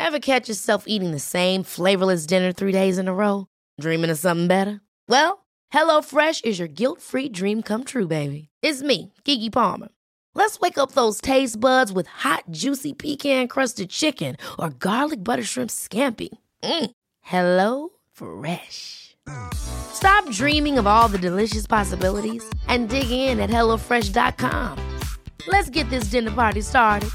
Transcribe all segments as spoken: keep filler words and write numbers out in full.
Ever catch yourself eating the same flavorless dinner three days in a row? Dreaming of something better? Well, HelloFresh is your guilt-free dream come true, baby. It's me, Keke Palmer. Let's wake up those taste buds with hot, juicy pecan-crusted chicken or garlic butter shrimp scampi. Mm. Hello Fresh. Stop dreaming of all the delicious possibilities and dig in at hello fresh dot com. Let's get this dinner party started.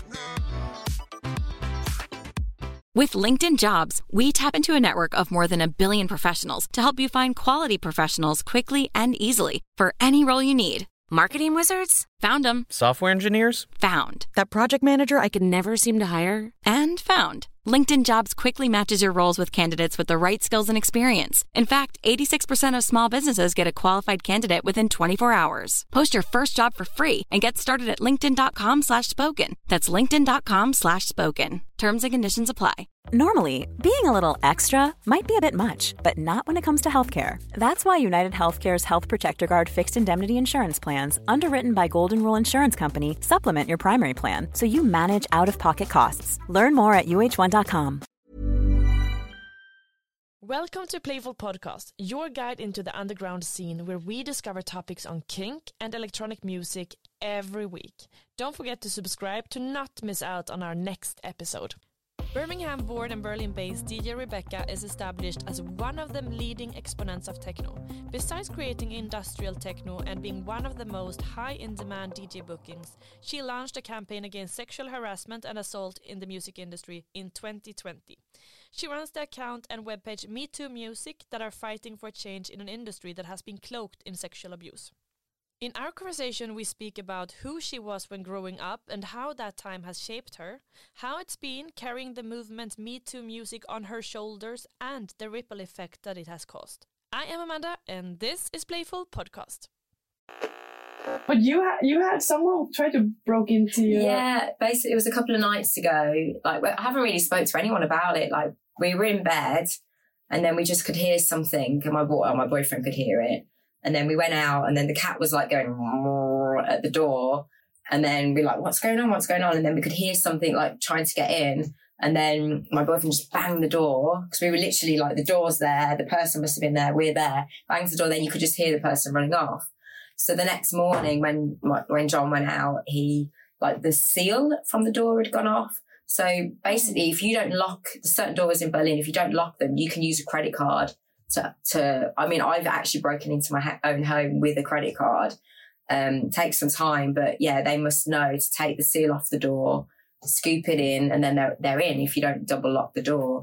With LinkedIn Jobs, we tap into a network of more than a billion professionals to help you find quality professionals quickly and easily for any role you need. Marketing wizards? Found them. Software engineers? Found. That project manager I could never seem to hire? And found. LinkedIn Jobs quickly matches your roles with candidates with the right skills and experience. In fact, eighty-six percent of small businesses get a qualified candidate within twenty-four hours. Post your first job for free and get started at linkedin.com slash spoken. That's linkedin.com slash spoken. Terms and conditions apply. Normally, being a little extra might be a bit much, but not when it comes to healthcare. That's why United Healthcare's Health Protector Guard fixed indemnity insurance plans, underwritten by Golden Rule Insurance Company, supplement your primary plan so you manage out-of-pocket costs. Learn more at U H one dot com. Welcome to Playful Podcast, your guide into the underground scene where we discover topics on kink and electronic music every week. Don't forget to subscribe to not miss out on our next episode. Birmingham-born and Berlin-based D J Rebecca is established as one of the leading exponents of techno. Besides creating industrial techno and being one of the most high-in-demand D J bookings, she launched a campaign against sexual harassment and assault in the music industry in twenty twenty. She runs the account and webpage Me Too Music that are fighting for change in an industry that has been cloaked in sexual abuse. In our conversation, we speak about who she was when growing up and how that time has shaped her, how it's been carrying the movement Me Too Music on her shoulders, and the ripple effect that it has caused. I am Amanda, and this is Playful Podcast. But you had you had someone try to broke into your... Yeah, basically it was a couple of nights ago. Like, I haven't really spoke to anyone about it. Like, we were in bed, and then we just could hear something, and my boy, my boyfriend could hear it. And then we went out, and then the cat was like going at the door. And then we were like, what's going on? What's going on? And then we could hear something like trying to get in. And then my boyfriend just banged the door, because we were literally like, the door's there, the person must have been there, we're there. Bangs the door, then you could just hear the person running off. So the next morning when when John went out, he, like, the seal from the door had gone off. So basically, if you don't lock the certain doors in Berlin, if you don't lock them, you can use a credit card to, to I mean, I've actually broken into my ha- own home with a credit card. Um, takes some time, but yeah, they must know to take the seal off the door, scoop it in, and then they're, they're in if you don't double lock the door.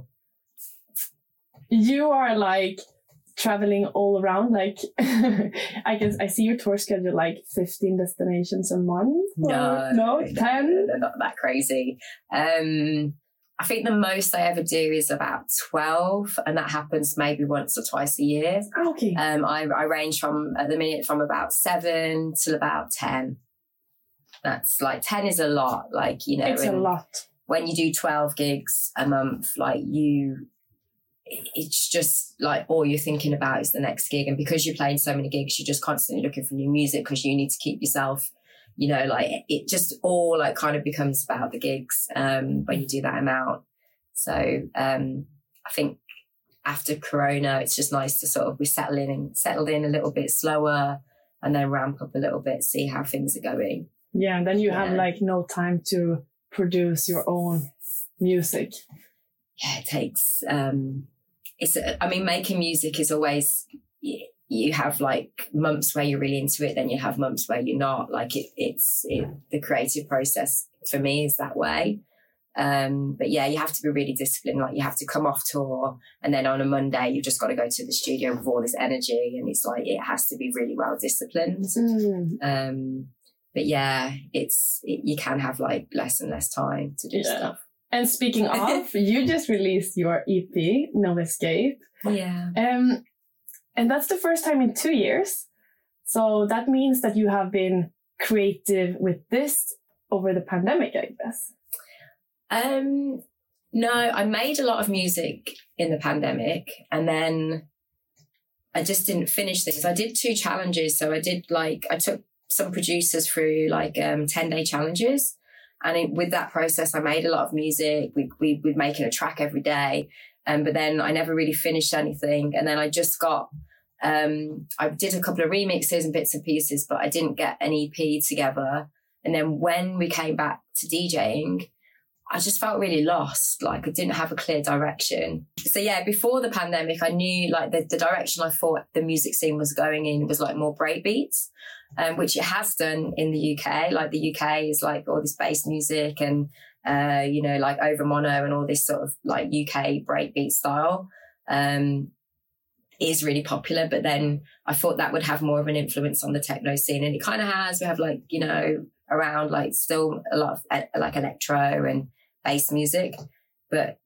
You are like traveling all around, like I guess I see your tour schedule like fifteen destinations a month. No, no, ten. They're not that crazy. Um, I think the most I ever do is about twelve, and that happens maybe once or twice a year. Okay. Um, I, I range from at the minute from about seven till about ten. That's like ten is a lot. Like, you know, it's a lot. When you do twelve gigs a month, like you. It's just like all you're thinking about is the next gig. And because you're playing so many gigs, you're just constantly looking for new music because you need to keep yourself, you know, like it just all like kind of becomes about the gigs um, when you do that amount. So um, I think after Corona, it's just nice to sort of be settling and settled in a little bit slower and then ramp up a little bit, see how things are going. Yeah, and then you yeah. have like no time to produce your own music. Yeah, it takes... Um, It's, I mean, making music is always, you, you have like months where you're really into it, then you have months where you're not. Like it, it's it, the creative process for me is that way. Um, but yeah, you have to be really disciplined. Like you have to come off tour, and then on a Monday, you've just got to go to the studio with all this energy, and it's like it has to be really well disciplined. Mm. Um, but yeah, it's it, you can have like less and less time to do yeah. stuff. And speaking of, you just released your E P, No Escape. Yeah. Um, and that's the first time in two years. So that means that you have been creative with this over the pandemic, I guess. Um, no, I made a lot of music in the pandemic, and then I just didn't finish this. I did two challenges. So I did like, I took some producers through like um, ten-day challenges. And it, with that process, I made a lot of music. We, we, we'd making a track every day. Um, but then I never really finished anything. And then I just got, um, I did a couple of remixes and bits and pieces, but I didn't get an E P together. And then when we came back to DJing, I just felt really lost. Like I didn't have a clear direction. So yeah, before the pandemic, I knew like the, the direction I thought the music scene was going in was like more breakbeats, um, which it has done in the U K. Like the U K is like all this bass music and, uh, you know, like Over Mono and all this sort of like U K breakbeat style, um, is really popular. But then I thought that would have more of an influence on the techno scene. And it kind of has. We have like, you know, around like still a lot of like electro and bass music. But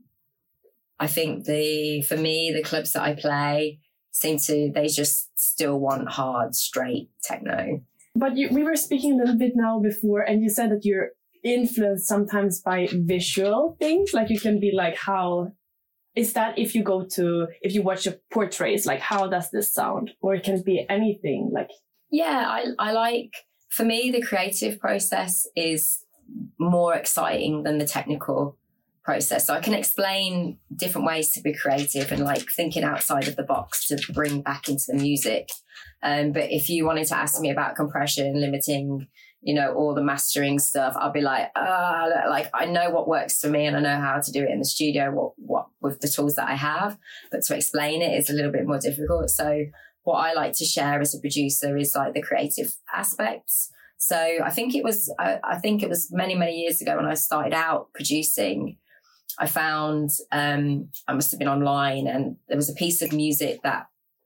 I think the, for me, the clubs that I play seem to, they just still want hard, straight techno. But you, we were speaking a little bit now before, and you said that you're influenced sometimes by visual things. Like you can be like, how is that if you go to, if you watch a portraits, like how does this sound? Or it can be anything like. Yeah, I, I like, for me, the creative process is more exciting than the technical process. So I can explain different ways to be creative and like thinking outside of the box to bring back into the music. Um, but if you wanted to ask me about compression, limiting, you know, all the mastering stuff, I'll be like, ah, uh, like I know what works for me and I know how to do it in the studio, what, what with the tools that I have, but to explain it is a little bit more difficult. So what I like to share as a producer is like the creative aspects. So I think it was, I, I think it was many, many years ago when I started out producing, I found, um, I must have been online and there was a piece of music that,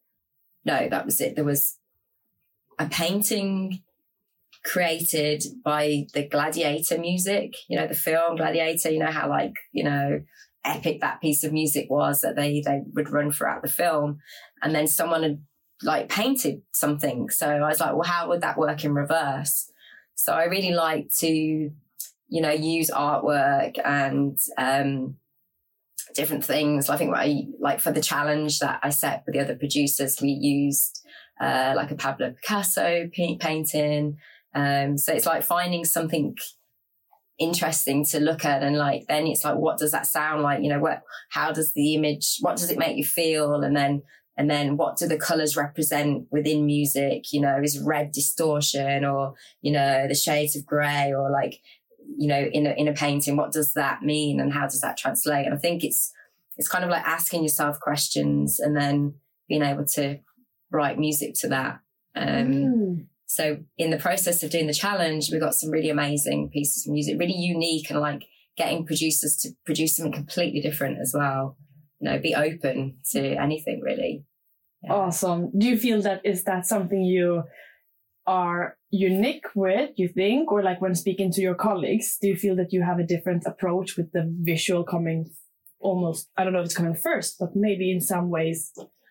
no, that was it. There was a painting created by the Gladiator music, you know, the film Gladiator, you know, how like, you know, epic that piece of music was that they, they would run throughout the film. And then someone had like painted something. So I was like, well, how would that work in reverse? So I really like to, you know, use artwork and um, different things. I think I, like for the challenge that I set with the other producers, we used uh, like a Pablo Picasso painting. Um, so it's like finding something interesting to look at, and like then it's like, what does that sound like? You know, what, how does the image, what does it make you feel? And then And then what do the colours represent within music? You know, is red distortion, or, you know, the shades of grey, or like, you know, in a, in a painting, what does that mean and how does that translate? And I think it's, it's kind of like asking yourself questions and then being able to write music to that. Um, mm. So in the process of doing the challenge, we got some really amazing pieces of music, really unique, and like getting producers to produce something completely different as well. You know, be open to anything really. Yeah. Awesome. Do you feel that, is that something you are unique with, you think, or like when speaking to your colleagues, do you feel that you have a different approach with the visual coming almost, I don't know if it's coming first, but maybe in some ways?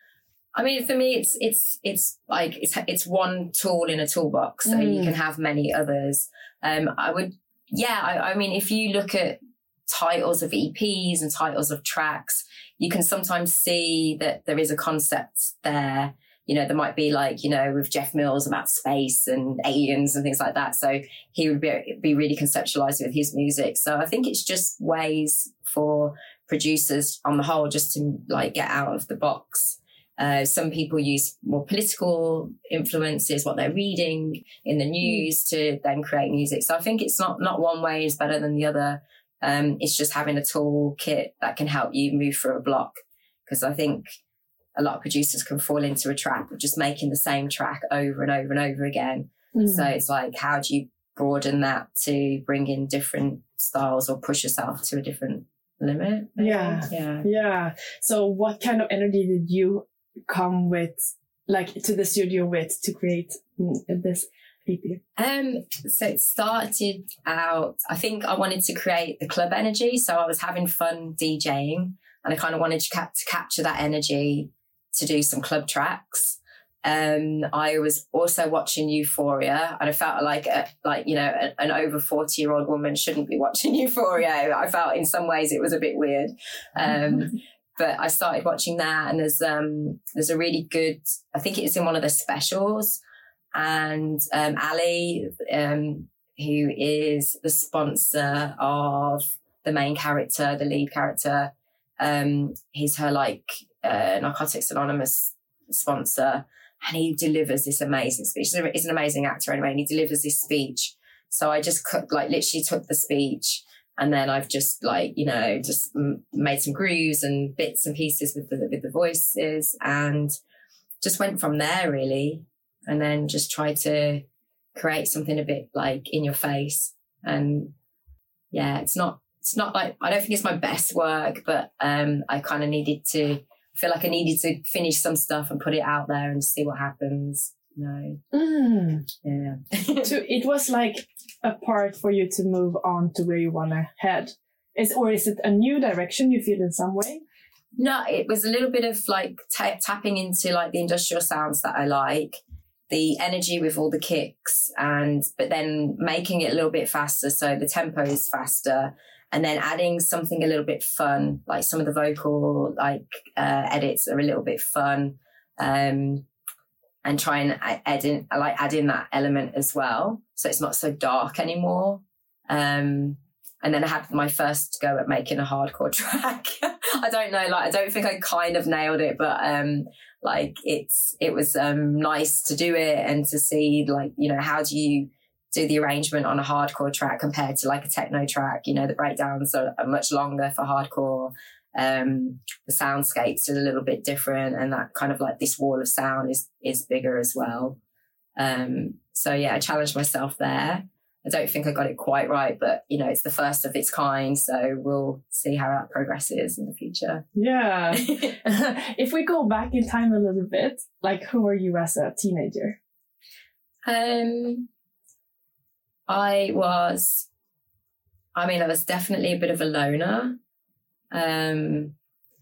I mean, for me, it's, it's, it's like, it's, it's one tool in a toolbox. So mm. you can have many others. Um, I would, yeah, I, I mean, if you look at titles of E Ps and titles of tracks, you can sometimes see that there is a concept there. You know, there might be like, you know, with Jeff Mills about space and aliens and things like that. So he would be, be really conceptualized with his music. So I think it's just ways for producers on the whole just to like get out of the box. Uh, some people use more political influences, what they're reading in the news, to then create music. So I think it's not, not one way is better than the other. Um, it's just having a toolkit that can help you move through a block. Because I think a lot of producers can fall into a trap of just making the same track over and over and over again. Mm. So it's like, how do you broaden that to bring in different styles or push yourself to a different limit? Maybe? Yeah. Yeah. Yeah. So what kind of energy did you come with, like to the studio with, to create this E P? Um, so it started out, I think I wanted to create the club energy. So I was having fun DJing and I kind of wanted to, cap- to capture that energy to do some club tracks. Um, I was also watching Euphoria, and I felt like, a, like, you know, a, an over forty year old woman shouldn't be watching Euphoria. I felt in some ways it was a bit weird. Um, but I started watching that, and there's, um, there's a really good, I think it's in one of the specials. And, um, Ali, um, who is the sponsor of the main character, the lead character. Um, he's her like uh, Narcotics Anonymous sponsor, and he delivers this amazing speech. He's an amazing actor anyway, and he delivers this speech. So I just like literally took the speech, and then I've just like, you know, just made some grooves and bits and pieces with the with the voices, and just went from there really, and then just tried to create something a bit like in your face. And yeah, it's not it's not like, I don't think it's my best work, but um, I kind of needed to feel like I needed to finish some stuff and put it out there and see what happens. No, mm. yeah. So it was like a part for you to move on to where you want to head. Is or is it a new direction you feel in some way? No, it was a little bit of like t- tapping into like the industrial sounds that I like, the energy with all the kicks, and but then making it a little bit faster, so the tempo is faster, and then adding something a little bit fun, like some of the vocal like uh, edits are a little bit fun, um, and try and add in, I like add in that element as well, so it's not so dark anymore. Um, And then I had my first go at making a hardcore track. I don't know, like, I don't think I kind of nailed it, but, um, like, it's, it was, um, nice to do it and to see, like, you know, how do you do the arrangement on a hardcore track compared to like a techno track? You know, the breakdowns are, are much longer for hardcore. Um, the soundscapes are a little bit different, and that kind of like this wall of sound is, is bigger as well. Um, so yeah, I challenged myself there. I don't think I got it quite right, but, you know, it's the first of its kind. So we'll see how that progresses in the future. Yeah. If we go back in time a little bit, like, who were you as a teenager? Um, I was, I mean, I was definitely a bit of a loner. Um,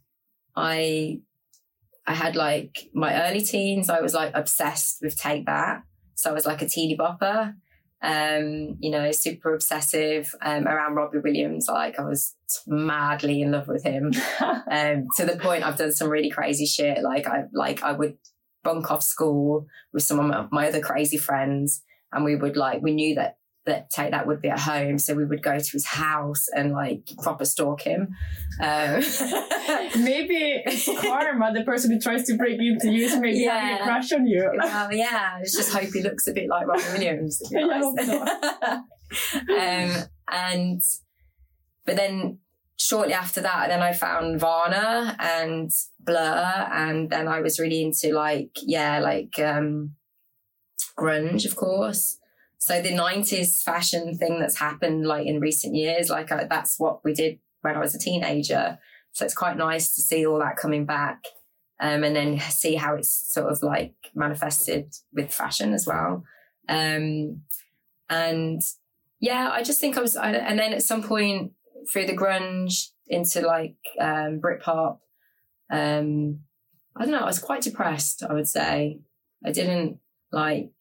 I, I had like my early teens, I was like obsessed with Take That. So I was like a teeny bopper. Um, you know, super obsessive um, around Robbie Williams. Like, I was madly in love with him, um, to the point I've done some really crazy shit. Like, I like I would bunk off school with some of my, my other crazy friends, and we would like we knew that that Take That would be at home, so we would go to his house and like proper stalk him. Um, maybe it's karma. The person who tries to break into you is maybe yeah. having a crush on you. Well, yeah, I just hope he looks a bit like Robbie Williams. To be I honest. hope so. um, and but then shortly after that, then I found Varna and Blur, and then I was really into like yeah, like um, grunge, of course. So the nineties fashion thing that's happened like in recent years, like I, that's what we did when I was a teenager. So it's quite nice to see all that coming back, um, and then see how it's sort of like manifested with fashion as well. Um, and yeah, I just think I was, I, and then at some point through the grunge into like um, Britpop, um, I don't know, I was quite depressed, I would say. I didn't like,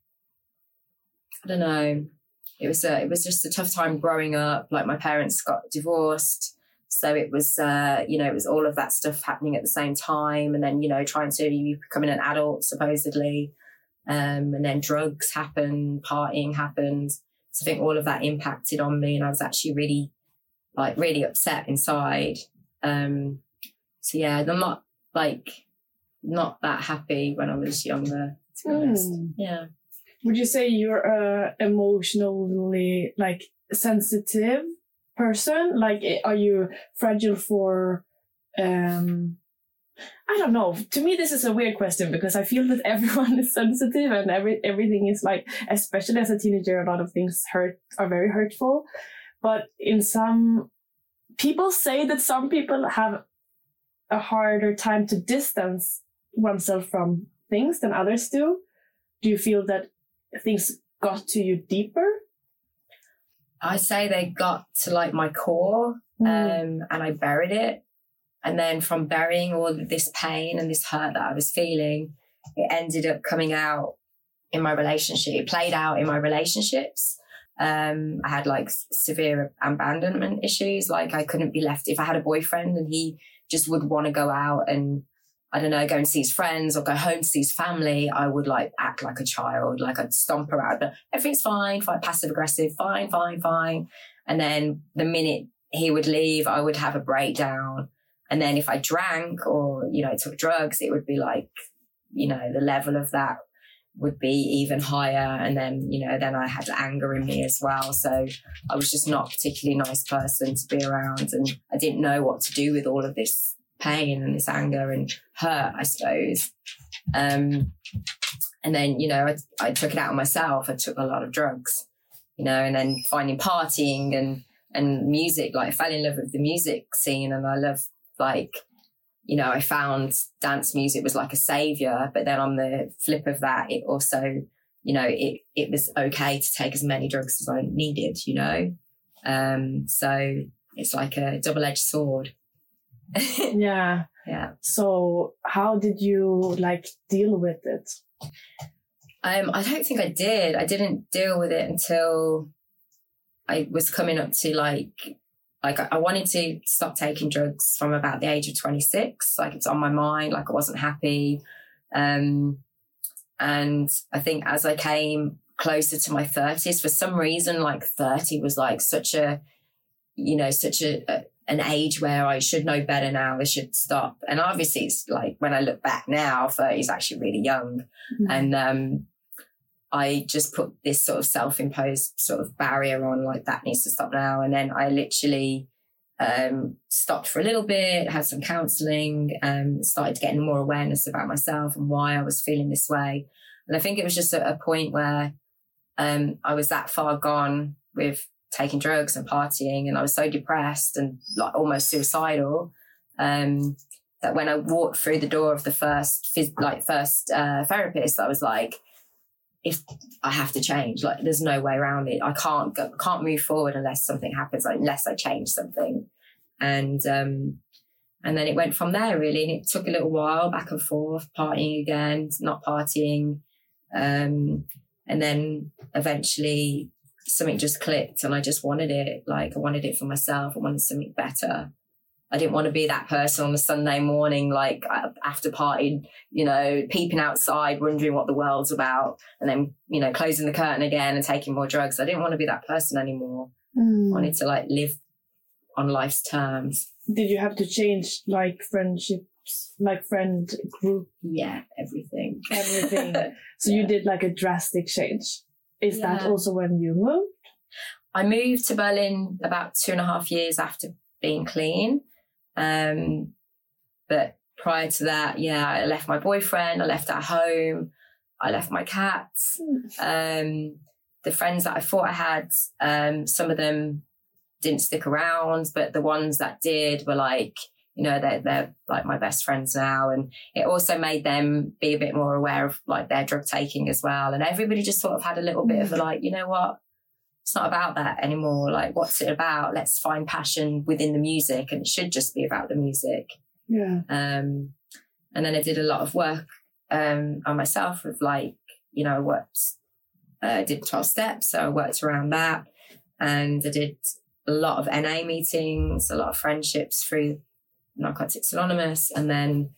I don't know. It was a, it was just a tough time growing up. Like, my parents got divorced. So it was, uh, you know, it was all of that stuff happening at the same time. And then, you know, trying to, you becoming an adult, supposedly. Um, and then drugs happened, partying happened. So I think all of that impacted on me. And I was actually really, like, really upset inside. Um, so yeah, I'm not, like, not that happy when I was younger, to be honest. Mm. Yeah. Would you say you're a emotionally like sensitive person? Like, are you fragile for, um, I don't know. To me, this is a weird question because I feel that everyone is sensitive and every everything is like, especially as a teenager, a lot of things hurt are very hurtful. But in some people say that some people have a harder time to distance oneself from things than others do. Do you feel that things got to you deeper? I say they got to like my core, mm. um, and I buried it. And then from burying all of this pain and this hurt that I was feeling, it ended up coming out in my relationship. It played out in my relationships. Um, I had like severe abandonment issues. Like, I couldn't be left. If I had a boyfriend and he just would want to go out and I don't know, go and see his friends or go home to see his family, I would like act like a child, like I'd stomp around, but everything's fine, fine, passive aggressive, fine, fine, fine. And then the minute he would leave, I would have a breakdown. And then if I drank or, you know, took drugs, it would be like, you know, the level of that would be even higher. And then, you know, then I had anger in me as well. So I was just not a particularly nice person to be around. And I didn't know what to do with all of this pain and this anger and hurt, I suppose. Um, and then, you know, I, I took it out on myself. I took a lot of drugs, you know, and then finding partying and, and music, like I fell in love with the music scene, and I love, like, you know, I found dance music was like a savior, but then on the flip of that, it also, you know, it, it was okay to take as many drugs as I needed, you know? Um, so it's like a double-edged sword. Yeah. Yeah. So how did you like deal with it? Um, I don't think I did. I didn't deal with it until I was coming up to like, like I wanted to stop taking drugs from about the age of twenty-six. Like it's on my mind, like I wasn't happy. Um, and I think as I came closer to my thirties, for some reason, like thirty was like such a, you know, such a, a an age where I should know better now. I should stop. And obviously it's like when I look back now, thirty is actually really young. Mm-hmm. And um, I just put this sort of self-imposed sort of barrier on, like that needs to stop now. And then I literally um, stopped for a little bit, had some counselling, um, started getting more awareness about myself and why I was feeling this way. And I think it was just at a point where um, I was that far gone with taking drugs and partying, and I was so depressed and like almost suicidal um, that when I walked through the door of the first like first uh, therapist, I was like, if I have to change, like there's no way around it. I can't go, can't move forward unless something happens, like, unless I change something. And um, and then it went from there really, and it took a little while back and forth, partying again, not partying, um, and then eventually something just clicked and I just wanted it. Like I wanted it for myself. I wanted something better. I didn't want to be that person on a Sunday morning, like after partying, you know, peeping outside, wondering what the world's about, and then, you know, closing the curtain again and taking more drugs. I didn't want to be that person anymore. Mm. I wanted to like live on life's terms. Did you have to change like friendships, like friend group? Yeah, everything. Everything. So yeah. You did like a drastic change. Is yeah. that also when you moved? I moved to Berlin about two and a half years after being clean. Um, but prior to that, yeah, I left my boyfriend, I left our home, I left my cats. Um, the friends that I thought I had, um, some of them didn't stick around, but the ones that did were like, you know, they're, they're like my best friends now. And it also made them be a bit more aware of like their drug taking as well. And everybody just sort of had a little bit of a like, you know what? It's not about that anymore. Like, what's it about? Let's find passion within the music, and it should just be about the music. Yeah. Um, and then I did a lot of work um, on myself with like, you know, I worked, uh, I did twelve steps. So I worked around that, and I did a lot of N A meetings, a lot of friendships through Narcotics Anonymous. And then,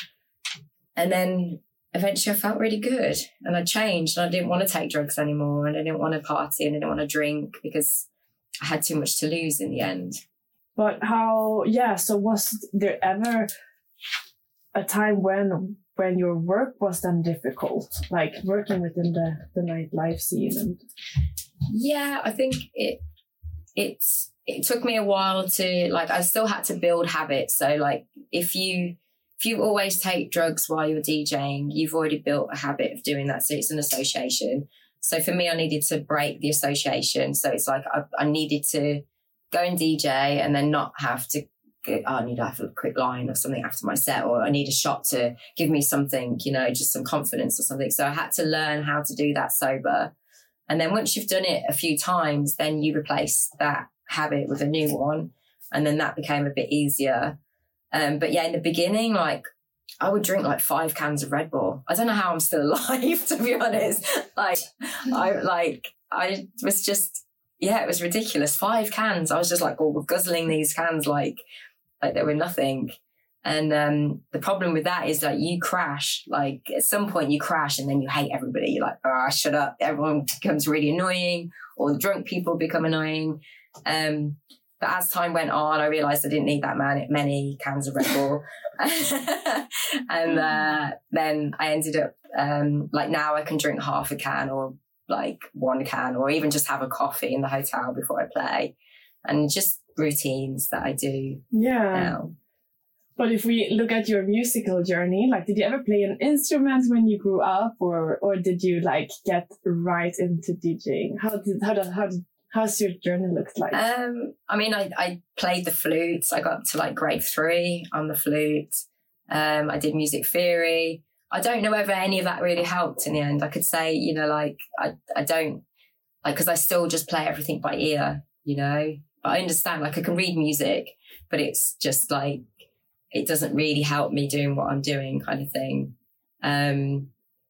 and then, eventually I felt really good and I changed, and I didn't want to take drugs anymore, and I didn't want to party, and I didn't want to drink because I had too much to lose in the end. But how, yeah, so was there ever a time when when your work was then difficult, like working within the, the nightlife scene? And... Yeah, I think it it's it took me a while to, like, I still had to build habits. So like if you If you always take drugs while you're DJing, you've already built a habit of doing that. So it's an association. So for me, I needed to break the association. So it's like I, I needed to go and D J and then not have to, go, oh, I need to have a quick line or something after my set, or I need a shot to give me something, you know, just some confidence or something. So I had to learn how to do that sober. And then once you've done it a few times, then you replace that habit with a new one. And then that became a bit easier. Um, but yeah, in the beginning, like I would drink like five cans of Red Bull. I don't know how I'm still alive, to be honest. Like I, like I was just, yeah, it was ridiculous. Five cans. I was just like, oh, guzzling these cans like, like they were nothing. And um, the problem with that is that you crash. Like at some point you crash and then you hate everybody. You're like, oh, shut up. Everyone becomes really annoying, or the drunk people become annoying. Um, but as time went on, I realised I didn't need that man- many cans of Red Bull. And uh, then I ended up, um, like now I can drink half a can or like one can, or even just have a coffee in the hotel before I play. And just routines that I do yeah. now. But if we look at your musical journey, like, did you ever play an instrument when you grew up, or or did you like get right into DJing? How did how did how did how's your journey looked like? Um, I mean, I I played the flute. I got to like grade three on the flute. Um, I did music theory. I don't know whether any of that really helped in the end. I could say, you know, like I I don't like because I still just play everything by ear, you know. But I understand, like I can read music, but it's just like. It doesn't really help me doing what I'm doing, kind of thing. Um,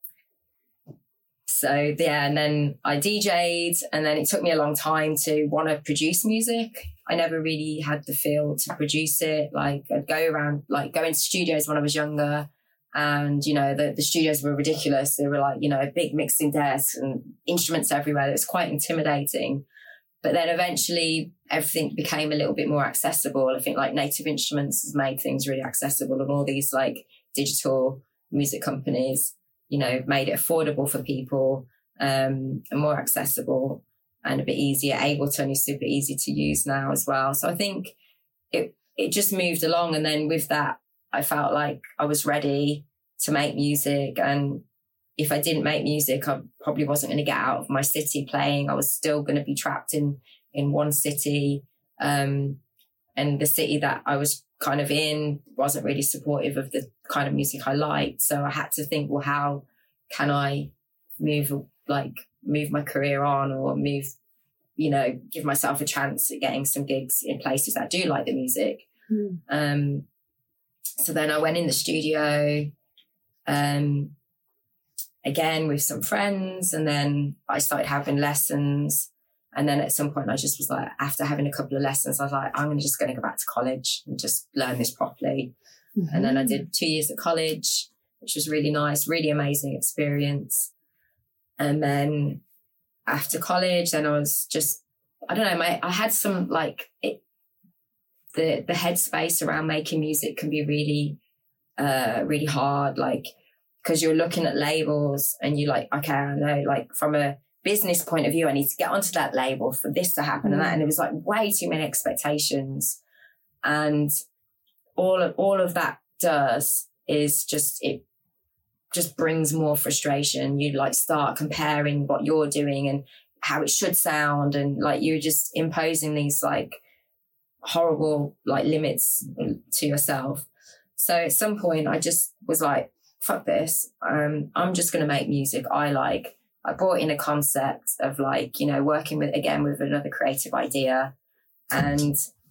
so yeah, and then I D J'd, and then it took me a long time to want to produce music. I never really had the feel to produce it. Like I'd go around, like go into studios when I was younger, and you know the the studios were ridiculous. They were like, you know, big mixing desks and instruments everywhere. It was quite intimidating. But then eventually everything became a little bit more accessible. I think like Native Instruments has made things really accessible, and all these like digital music companies, you know, made it affordable for people, um, and more accessible and a bit easier, Ableton is super easy to use now as well. So I think it, it just moved along. And then with that, I felt like I was ready to make music. And if I didn't make music, I probably wasn't going to get out of my city playing. I was still going to be trapped in, in one city. Um, and the city that I was kind of in wasn't really supportive of the kind of music I liked. So I had to think, well, how can I move, like move my career on, or move, you know, give myself a chance at getting some gigs in places that do like the music. Mm. Um, so then I went in the studio, um, again with some friends, and then I started having lessons. And then at some point I just was like, after having a couple of lessons, I was like, I'm just going to go back to college and just learn this properly. Mm-hmm. And then I did two years at college, which was really nice, really amazing experience. And then after college, then I was just, I don't know, my, I had some like, it, the, the headspace around making music can be really, uh, really hard. Like, because you're looking at labels and you're like, okay, I know, like from a business point of view, I need to get onto that label for this to happen, mm. and that. And it was like way too many expectations. And all of, all of that does is just, it just brings more frustration. You like start comparing what you're doing and how it should sound. And like, you're just imposing these like horrible like limits to yourself. So at some point I just was like, fuck this. Um, I'm just going to make music I like. I brought in a concept of like, you know, working with, again, with another creative idea. And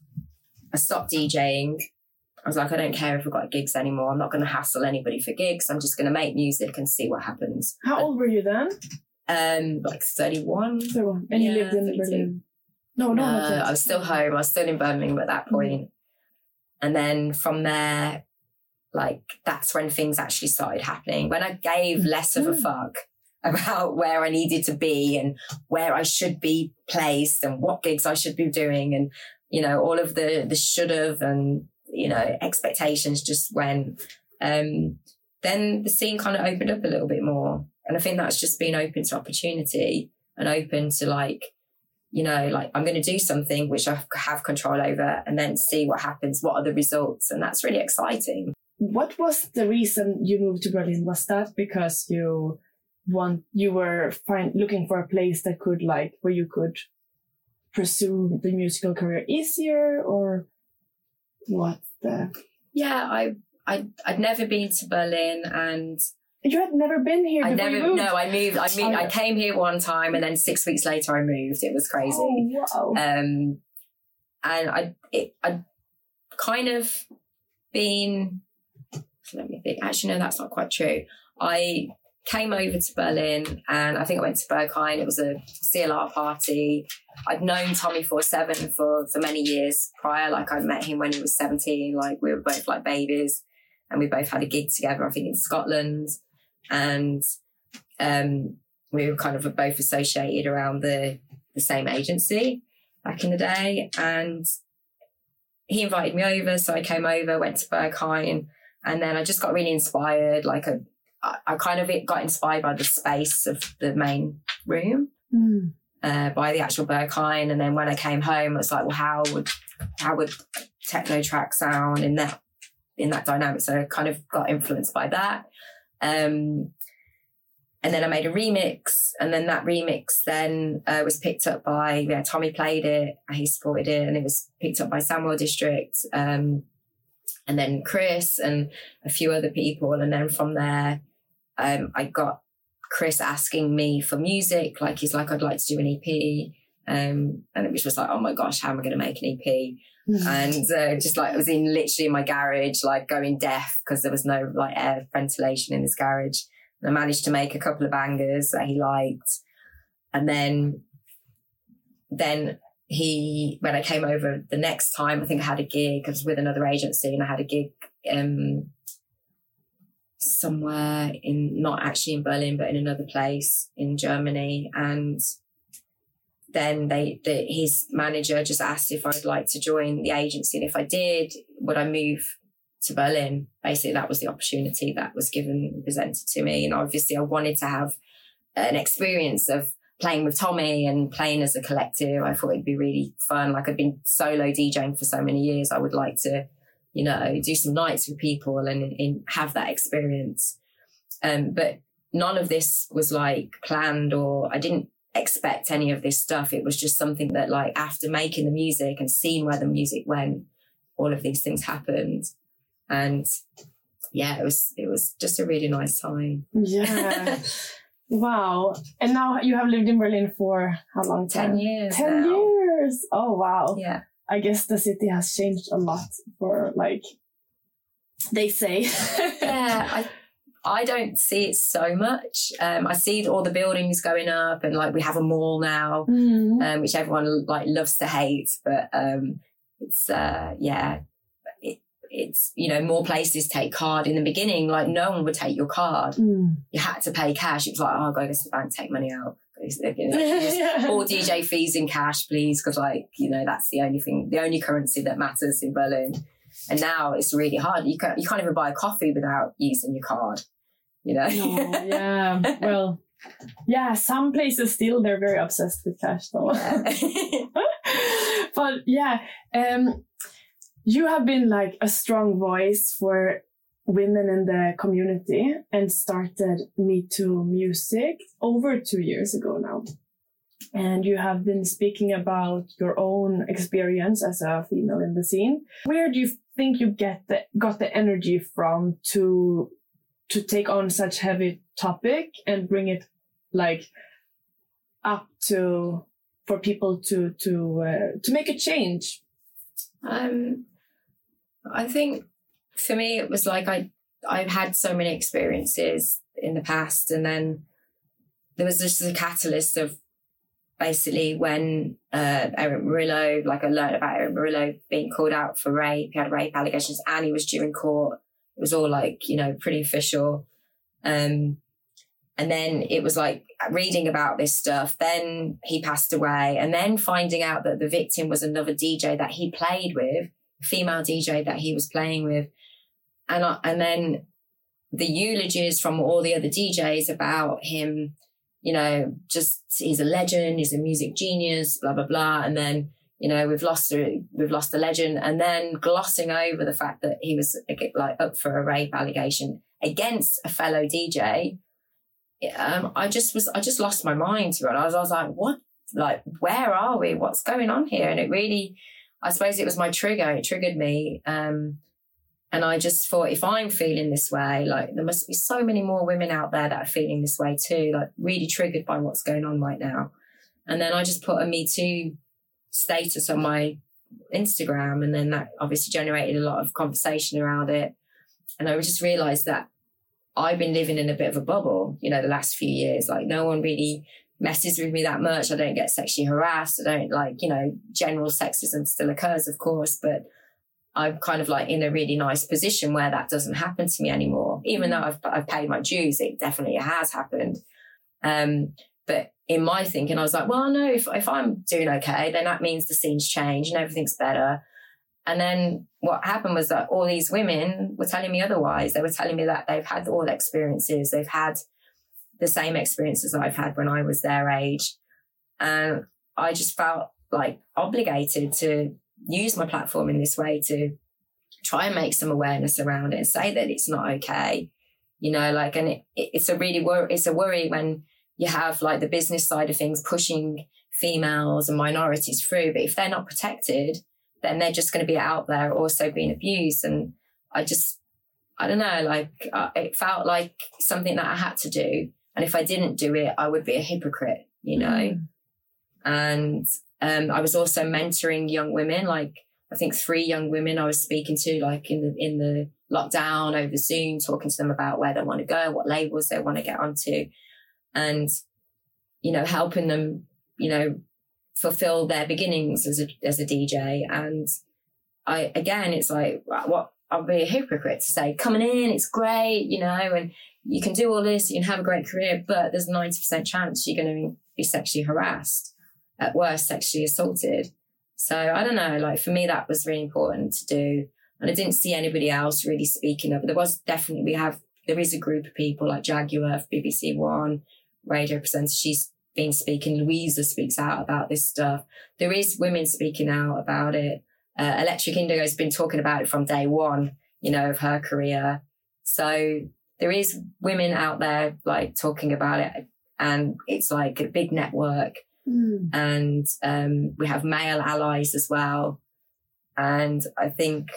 I stopped DJing. I was like, I don't care if I've got gigs anymore. I'm not going to hassle anybody for gigs. I'm just going to make music and see what happens. How old were you then? Um, like thirty-one. thirty-one. And yeah, you lived in thirty-two. Berlin? No, no. Uh, I was still home. I was still in Birmingham at that point. Mm-hmm. And then from there, like, that's when things actually started happening. When I gave less of a fuck about where I needed to be and where I should be placed and what gigs I should be doing, and, you know, all of the, the should have and, you know, expectations just went, um, then the scene kind of opened up a little bit more. And I think that's just been open to opportunity and open to like, you know, like I'm going to do something which I have control over and then see what happens. What are the results? And that's really exciting. What was the reason you moved to Berlin? Was that because you want, you were find, looking for a place that could like, where you could pursue the musical career easier, or what the? Yeah, I, I, I'd never been to Berlin, and you had never been here. I before never, you moved? no, I moved, I moved, I came here one time and then six weeks later I moved. It was crazy. Oh, wow. Um, and I, it, I'd kind of been, let me think, actually, no, that's not quite true. I came over to Berlin, and I think I went to Berghain. It was a C L R party. I'd known Tommy forty-seven for, for many years prior. Like, I'd met him when he was seventeen. Like, we were both like babies, and we both had a gig together, I think, in Scotland. And um, we were kind of both associated around the, the same agency back in the day. And he invited me over. So I came over, went to Berghain, and then I just got really inspired. Like, a, I, I kind of got inspired by the space of the main room. Mm. Uh, by the actual Berghain. And then when I came home, I was like, well, how would how would techno track sound in that in that dynamic? So I kind of got influenced by that. Um, and then I made a remix, and then that remix then uh, was picked up by, yeah, Tommy played it, he supported it, and it was picked up by Samuel District, um, and then Chris and a few other people. And then from there, um, I got Chris asking me for music. Like, he's like, I'd like to do an E P. Um, and it was just like, oh my gosh, how am I going to make an E P? Mm-hmm. And uh, just like, I was in literally in my garage, like going deaf because there was no like air ventilation in this garage. And I managed to make a couple of bangers that he liked. And then, then he, when I came over the next time, I think I had a gig. I was with another agency, and I had a gig, um, somewhere in, not actually in Berlin, but in another place in Germany. And then they, the, his manager just asked if I'd like to join the agency. And if I did, would I move to Berlin? Basically, that was the opportunity that was given and presented to me. And obviously I wanted to have an experience of playing with Tommy and playing as a collective. I thought it'd be really fun. Like, I'd been solo DJing for so many years. I would like to, you know, do some nights with people and, and have that experience. Um, but none of this was like planned, or I didn't expect any of this stuff. It was just something that, like, after making the music and seeing where the music went, all of these things happened. And yeah, it was, it was just a really nice time. Yeah. Wow. And now you have lived in Berlin for how long time? Ten years. Ten now. years. Oh, wow. Yeah. I guess the city has changed a lot for, like, they say. Yeah, I I don't see it so much. Um, I see all the buildings going up, and like we have a mall now, mm. um, which everyone like loves to hate. But um, it's uh, yeah, it, it's, you know, more places take card. In the beginning, like, no one would take your card. Mm. You had to pay cash. It was like, oh, go to the bank, take money out. You know, yeah. All D J fees in cash, please, because, like, you know, that's the only thing, the only currency that matters in Berlin. And now it's really hard. You can't, you can't even buy a coffee without using your card. You know. Oh, yeah. Well, yeah. Some places still, they're very obsessed with cash, though. Yeah. But yeah, um, you have been like a strong voice for women in the community and started Me Too Music over two years ago now. And you have been speaking about your own experience as a female in the scene. Where do you think you get the, got the energy from to to take on such heavy topic and bring it like up to for people to to uh, to make a change? Um, I think for me it was like I I've had so many experiences in the past, and then there was just a catalyst of basically when uh, Eric Murillo, like I learned about Eric Murillo being called out for rape. He had rape allegations and he was due in court. It was all like, you know, pretty official. Um, and then it was like reading about this stuff. Then he passed away, and then finding out that the victim was another D J that he played with, a female D J that he was playing with. And, I, and then the eulogies from all the other D Js about him, you know, just he's a legend, he's a music genius, blah, blah, blah. And then, you know, we've lost a, we've lost a legend. And then glossing over the fact that he was like up for a rape allegation against a fellow D J. Um, I just was, I just lost my mind to it. I was, I was like, what? Like, where are we? What's going on here? And it really, I suppose it was my trigger. It triggered me. Um, And I just thought, if I'm feeling this way, like there must be so many more women out there that are feeling this way too, like really triggered by what's going on right now. And then I just put a Me Too status on my Instagram, and then that obviously generated a lot of conversation around it. And I just realised that I've been living in a bit of a bubble, you know, the last few years. Like no one really messes with me that much. I don't get sexually harassed. I don't like, you know, general sexism still occurs, of course, but I'm kind of like in a really nice position where that doesn't happen to me anymore. Even though I've, I've paid my dues, it definitely has happened. Um, but in my thinking, I was like, well, no, if, if I'm doing okay, then that means the scene's changed and everything's better. And then what happened was that all these women were telling me otherwise. They were telling me that they've had all the experiences. They've had the same experiences I've had when I was their age. And I just felt like obligated to use my platform in this way to try and make some awareness around it and say that it's not okay. You know, like, and it, it's a really wor- it's a worry when you have like the business side of things pushing females and minorities through. But if they're not protected, then they're just going to be out there also being abused. And I just, I don't know, like uh, it felt like something that I had to do. And if I didn't do it, I would be a hypocrite, you know. Mm. And um, I was also mentoring young women, like I think three young women I was speaking to, like in the in the lockdown over Zoom, talking to them about where they want to go, what labels they want to get onto, and, you know, helping them, you know, fulfill their beginnings as a as a D J. And I, again, it's like, what, I'll be a hypocrite to say, coming in, it's great, you know, and you can do all this, you can have a great career, but there's a ninety percent chance you're going to be sexually harassed, at worst, sexually assaulted. So I don't know, like for me, that was really important to do. And I didn't see anybody else really speaking up. There was definitely, we have, there is a group of people like Jaguar, B B C One, radio presenter, she's been speaking. Louisa speaks out about this stuff. There is women speaking out about it. Uh, Electric Indigo has been talking about it from day one, you know, of her career. So there is women out there like talking about it, and it's like a big network. Mm. And um, we have male allies as well. And I think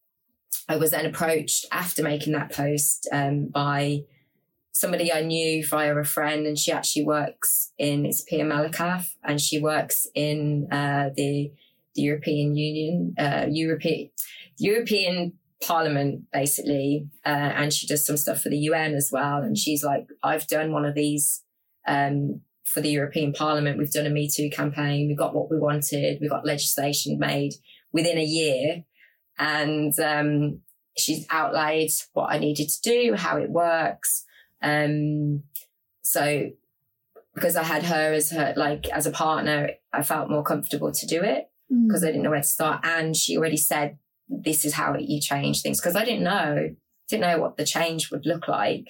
I was then approached after making that post um, by somebody I knew via a friend, and she actually works in, it's Pia Malakaf, and she works in uh, the, the European Union, uh, European, European Parliament, basically. Uh, and she does some stuff for the U N as well. And she's like, I've done one of these um, for the European Parliament. We've done a Me Too campaign. We got what we wanted. We got legislation made within a year. And um, she's outlined what I needed to do, how it works. Um, so because I had her as her, like as a partner, I felt more comfortable to do it because mm. I didn't know where to start. And she already said, this is how you change things. Cause I didn't know, didn't know what the change would look like.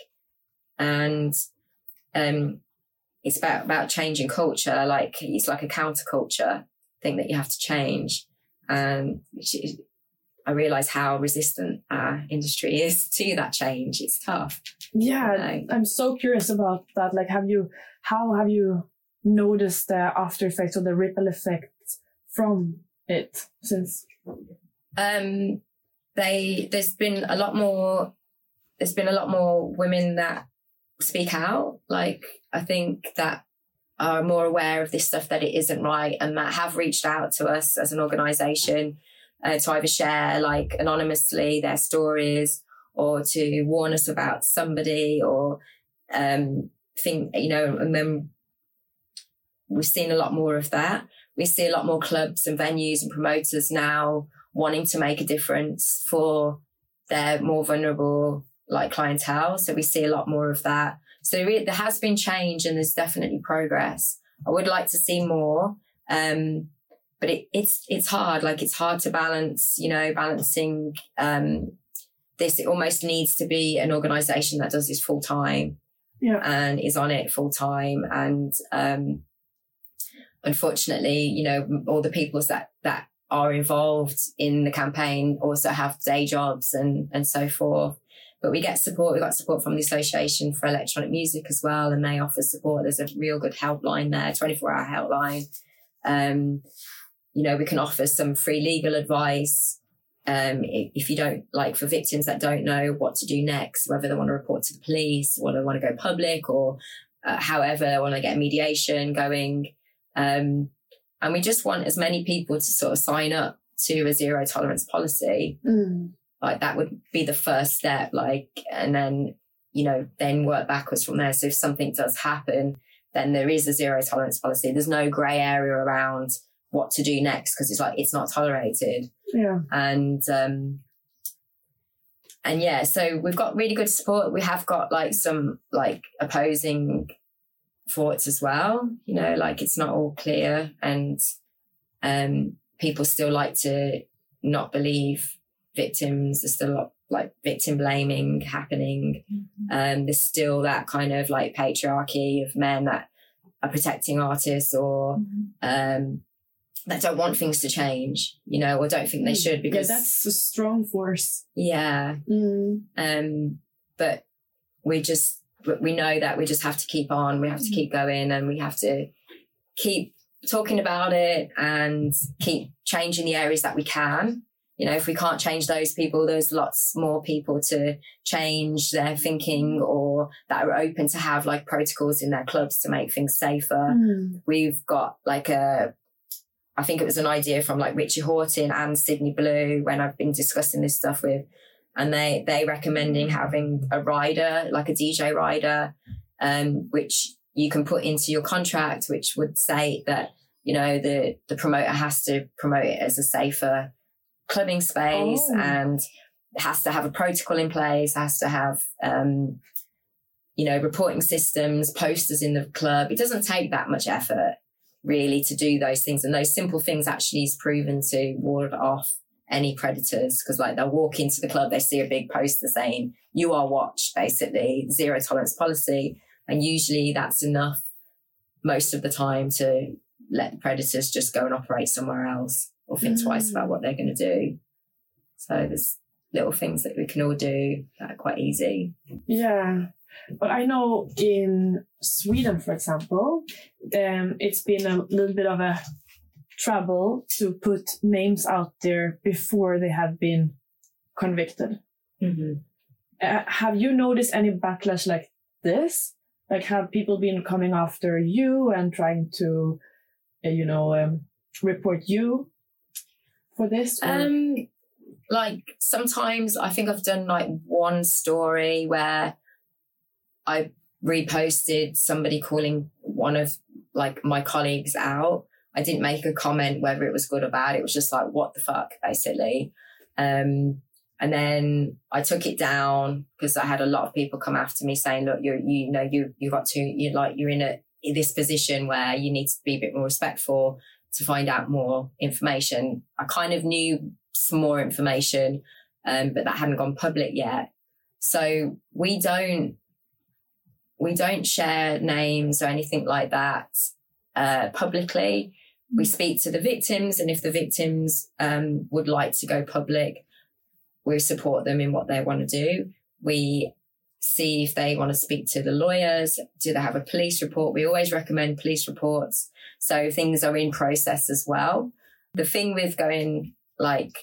And, um, it's about, about changing culture. Like it's like a counterculture thing that you have to change. And she, I realised how resistant our industry is to that change. It's tough. Yeah, you know? I'm so curious about that. Like, have you, how have you noticed the after effects or the ripple effects from it since? Um, they, there's been a lot more, there's been a lot more women that speak out. Like, I think that are more aware of this stuff, that it isn't right, and that have reached out to us as an organisation uh, to either share like anonymously their stories or to warn us about somebody, or um, think, you know, and then we've seen a lot more of that. We see a lot more clubs and venues and promoters now wanting to make a difference for their more vulnerable like clientele. So we see a lot more of that. So there has been change, and there's definitely progress. I would like to see more, um, but it, it's it's hard. Like it's hard to balance, you know, balancing um, this. It almost needs to be an organisation that does this full time, yeah, and is on it full time. And um, unfortunately, you know, all the peoples that that are involved in the campaign also have day jobs and and so forth. But we get support. We got support from the Association for Electronic Music as well, and they offer support. There's a real good helpline there, twenty-four hour helpline. Um, you know, we can offer some free legal advice. Um, if you don't, like for victims that don't know what to do next, whether they want to report to the police, or they want to go public, or uh, however they want to get mediation going. Um, and we just want as many people to sort of sign up to a zero tolerance policy. Mm. Like that would be the first step, like, and then you know, then work backwards from there. So if something does happen, then there is a zero tolerance policy. There's no grey area around what to do next, because it's like, it's not tolerated. Yeah. And, um, and yeah, so we've got really good support. We have got like some like opposing thoughts as well, you know, like it's not all clear, and um, people still like to not believe victims. There's still a lot like victim blaming happening. Mm-hmm. Um, there's still that kind of like patriarchy of men that are protecting artists, or mm-hmm. um, that don't want things to change, you know, or don't think they should, because yeah, that's a strong force. Yeah. Mm. Um, but we just, we know that we just have to keep on, we have to keep going, and we have to keep talking about it and keep changing the areas that we can. You know, if we can't change those people, there's lots more people to change their thinking, or that are open to have like protocols in their clubs to make things safer. Mm. We've got like a, I think it was an idea from like Richie Horton and Sydney Blue when I've been discussing this stuff with, and they, they recommending having a rider, like a D J rider, um, which you can put into your contract, which would say that, you know, the, the promoter has to promote it as a safer clubbing space, oh. and has to have a protocol in place, has to have, um, you know, reporting systems, posters in the club. It doesn't take that much effort really to do those things. And those simple things actually is proven to ward off any predators, because like they'll walk into the club, they see a big poster saying, you are watched, basically, zero tolerance policy. And usually that's enough most of the time to let the predators just go and operate somewhere else, or think mm. twice about what they're going to do. So there's little things that we can all do that are quite easy. Yeah. But I know in Sweden, for example, um, it's been a little bit of a trouble to put names out there before they have been convicted. Mm-hmm. Uh, have you noticed any backlash like this? Like, have people been coming after you and trying to, uh, you know, um, report you for this? Or? Um, like sometimes I think I've done like one story where I reposted somebody calling one of like my colleagues out. I didn't make a comment whether it was good or bad. It was just like, what the fuck, basically. Um, and then I took it down because I had a lot of people come after me saying, look, you're, you know, you, you got to, you like, you're in a, in this position where you need to be a bit more respectful to find out more information. I kind of knew some more information, um, but that hadn't gone public yet. So we don't, We don't share names or anything like that uh, publicly. We speak to the victims, and if the victims um, would like to go public, we support them in what they want to do. We see if they want to speak to the lawyers. Do they have a police report? We always recommend police reports. So things are in process as well. The thing with going like,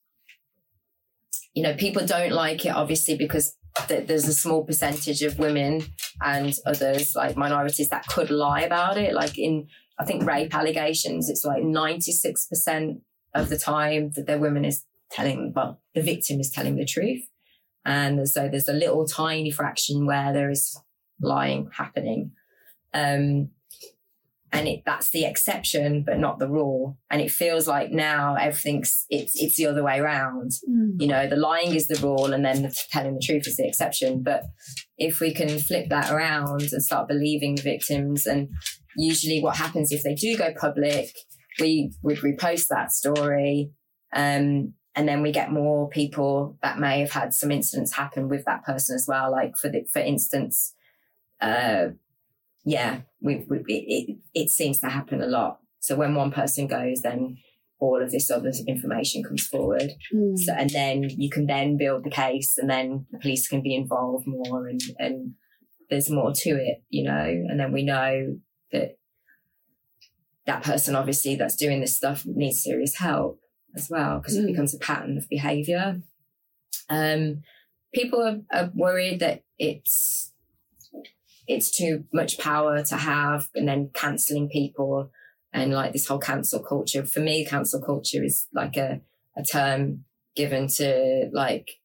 you know, people don't like it, obviously, because that there's a small percentage of women and others like minorities that could lie about it. Like in, I think rape allegations, it's like ninety-six percent of the time that the woman is telling, well, the victim is telling the truth. And so there's a little tiny fraction where there is lying happening. Um, and it, that's the exception, but not the rule. And it feels like now everything's, it's it's the other way around. Mm. You know, the lying is the rule, and then the telling the truth is the exception. But if we can flip that around and start believing victims, and usually what happens if they do go public, we would repost that story. Um, and then we get more people that may have had some incidents happen with that person as well. Like for the, for instance, uh, yeah, we, we it, it seems to happen a lot. So when one person goes, then all of this other information comes forward. Mm. So, and then you can then build the case, and then the police can be involved more, and, and there's more to it, you know, and then we know that that person obviously that's doing this stuff needs serious help as well, because mm. it becomes a pattern of behaviour. Um, people are, are worried that it's it's too much power to have, and then cancelling people, and like this whole cancel culture. For me, cancel culture is like a, a term given to like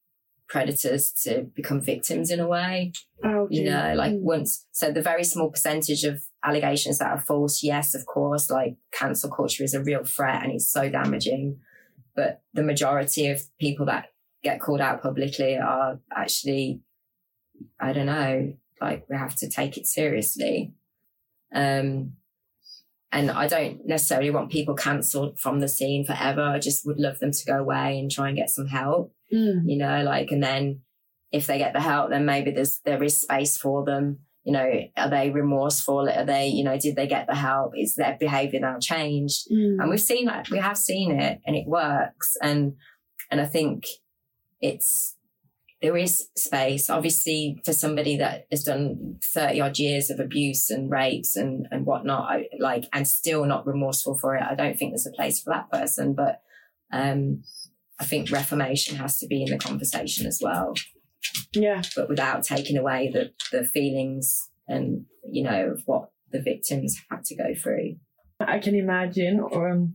predators to become victims in a way. Okay. You know, like mm. once, so the very small percentage of allegations that are false, yes, of course, like cancel culture is a real threat and it's so damaging. But the majority of people that get called out publicly are actually, I don't know, like we have to take it seriously. Um, and I don't necessarily want people cancelled from the scene forever. I just would love them to go away and try and get some help, mm. you know, like, and then if they get the help, then maybe there's, there is space for them. You know, are they remorseful? Are they, you know, did they get the help? Is their behaviour now changed? Mm. And we've seen that, we have seen it and it works. And, and I think it's, there is space, obviously, for somebody that has done thirty odd years of abuse and rapes and, and whatnot, I, like, and still not remorseful for it. I don't think there's a place for that person. But um, I think reformation has to be in the conversation as well. Yeah. But without taking away the, the feelings and, you know, of what the victims had to go through. I can imagine, or um,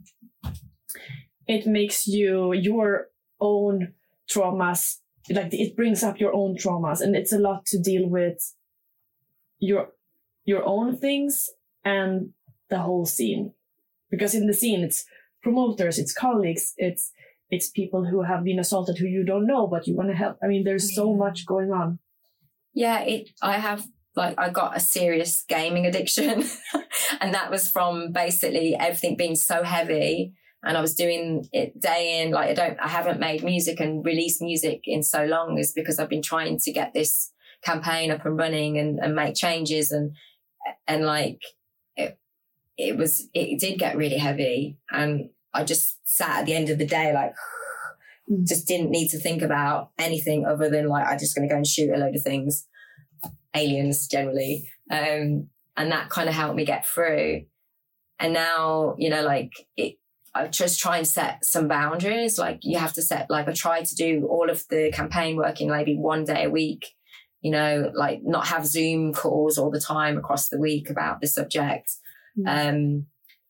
it makes you, your own traumas, like it brings up your own traumas, and it's a lot to deal with your, your own things and the whole scene. Because in the scene, it's promoters, it's colleagues, it's, it's people who have been assaulted who you don't know, but you want to help. I mean, there's so much going on. Yeah, it. I have, like, I got a serious gaming addiction. And that was from basically everything being so heavy. And I was doing it day in, like, I don't, I haven't made music and released music in so long, is because I've been trying to get this campaign up and running and, and make changes. And, and like, it, it was, it did get really heavy. And I just sat at the end of the day, like, just didn't need to think about anything other than, like, I'm just going to go and shoot a load of things, aliens generally. Um, and that kind of helped me get through. And now, you know, like, it, I just try and set some boundaries. Like, you have to set, like, I try to do all of the campaign work in maybe one day a week, you know, like not have Zoom calls all the time across the week about the subject. Mm. Um,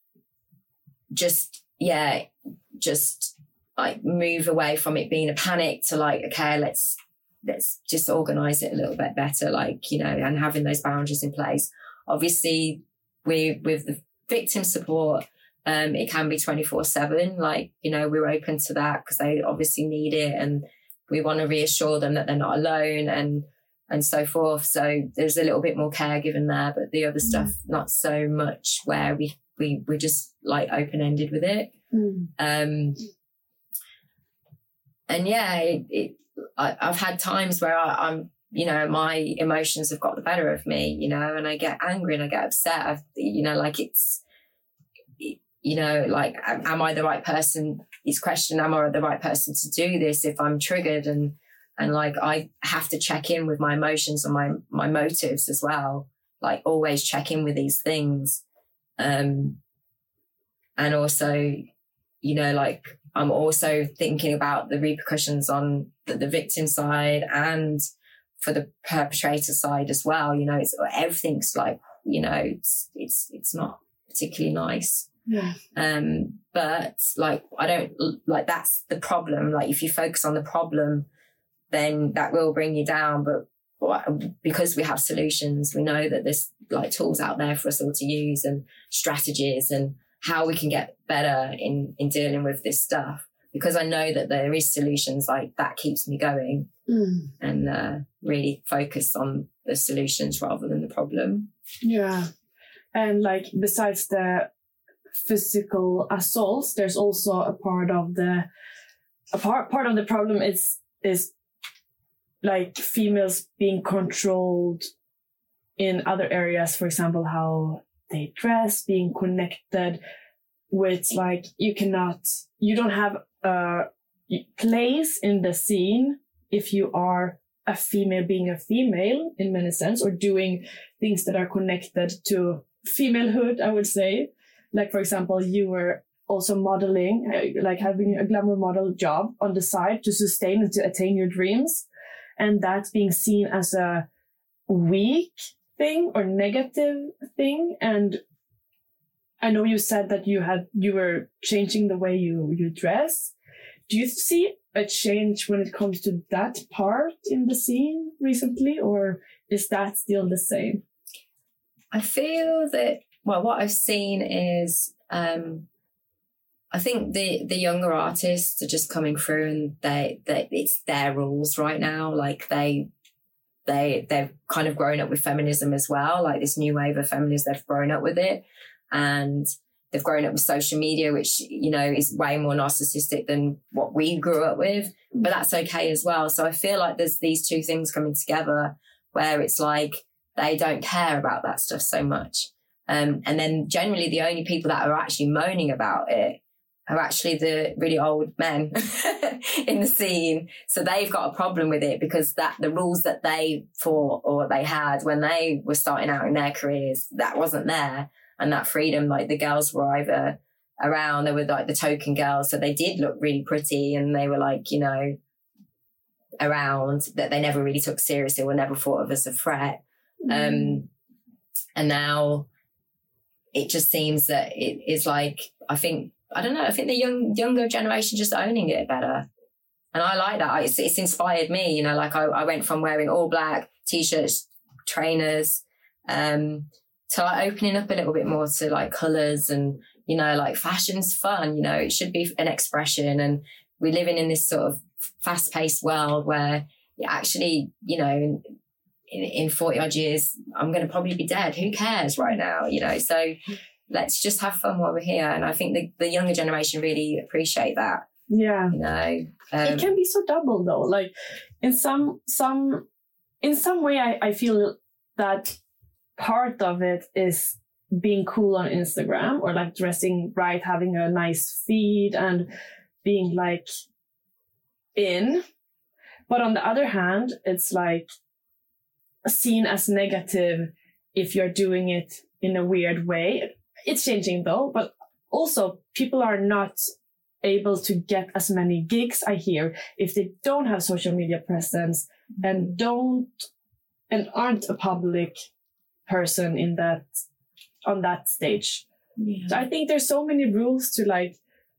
just, yeah, just like move away from it being a panic to, like, okay, let's, let's just organize it a little bit better, like, you know, and having those boundaries in place. Obviously, we, with the victim support, um, it can be twenty-four seven, like, you know, we're open to that because they obviously need it, and we want to reassure them that they're not alone and, and so forth. So there's a little bit more care given there, but the other mm. stuff, not so much, where we, we, we're just like open-ended with it. Mm. Um, and yeah, it, it, I, I've had times where I, I'm, you know, my emotions have got the better of me, you know, and I get angry and I get upset. I've, you know, like it's, you know, like, am, am I the right person? This question, am I the right person to do this if I'm triggered? And, and like, I have to check in with my emotions and my, my motives as well. Like, always check in with these things. Um, and also, you know, like, I'm also thinking about the repercussions on the, the victim side and for the perpetrator side as well. You know, it's, everything's like, you know, it's, it's, it's not particularly nice. Yeah. Um, but like, I don't, like, that's the problem. Like, if you focus on the problem, then that will bring you down. But because we have solutions, we know that there's like tools out there for us all to use, and strategies, and how we can get better in, in dealing with this stuff. Because I know that there is solutions, like, that keeps me going mm. and uh, really focus on the solutions rather than the problem. Yeah. And like, besides the physical assaults, there's also a part of the, a part, part of the problem is, is like females being controlled in other areas. For example, how they dress, being connected with, like, you cannot, you don't have a place in the scene if you are a female being a female in many sense, or doing things that are connected to femalehood, I would say. Like, for example, you were also modeling, like having a glamour model job on the side to sustain and to attain your dreams. And that's being seen as a weak thing or negative thing. And I know you said that you had, you were changing the way you, you dress. Do you see a change when it comes to that part in the scene recently, or is that still the same? I feel that, well, what I've seen is, um, I think the, the younger artists are just coming through and they, they, it's their rules right now. Like they, they, they've kind of grown up with feminism as well. Like this new wave of feminists, they've grown up with it, and they've grown up with social media, which, you know, is way more narcissistic than what we grew up with, but that's okay as well. So I feel like there's these two things coming together where it's like they don't care about that stuff so much. Um, and then generally the only people that are actually moaning about it are actually the really old men in the scene. So they've got a problem with it because that the rules that they thought or they had when they were starting out in their careers, that wasn't there. And that freedom, like the girls were either around, they were like the token girls. So they did look really pretty and they were like, you know, around, that they never really took seriously or never thought of as a threat. Mm. Um, and now it just seems that it is like, I think, I don't know, I think the young younger generation just owning it better. And I like that. It's, it's inspired me, you know, like I, I went from wearing all black T-shirts, trainers, um, to like opening up a little bit more to like colours and, you know, like fashion's fun, you know, it should be an expression. And we're living in this sort of fast paced world where actually, you know, in, in forty odd years, I'm going to probably be dead. Who cares right now? You know, so let's just have fun while we're here. And I think the, the younger generation really appreciate that. Yeah. You know, um, it can be so double though. Like in some, some, in some way, I, I feel that part of it is being cool on Instagram or like dressing right, having a nice feed and being like in. But on the other hand, it's like seen as negative if you're doing it in a weird way. It's changing though, but also people are not able to get as many gigs, I hear, if they don't have social media presence and don't and aren't a public person in that on that stage. Yeah. So I think there's so many rules to like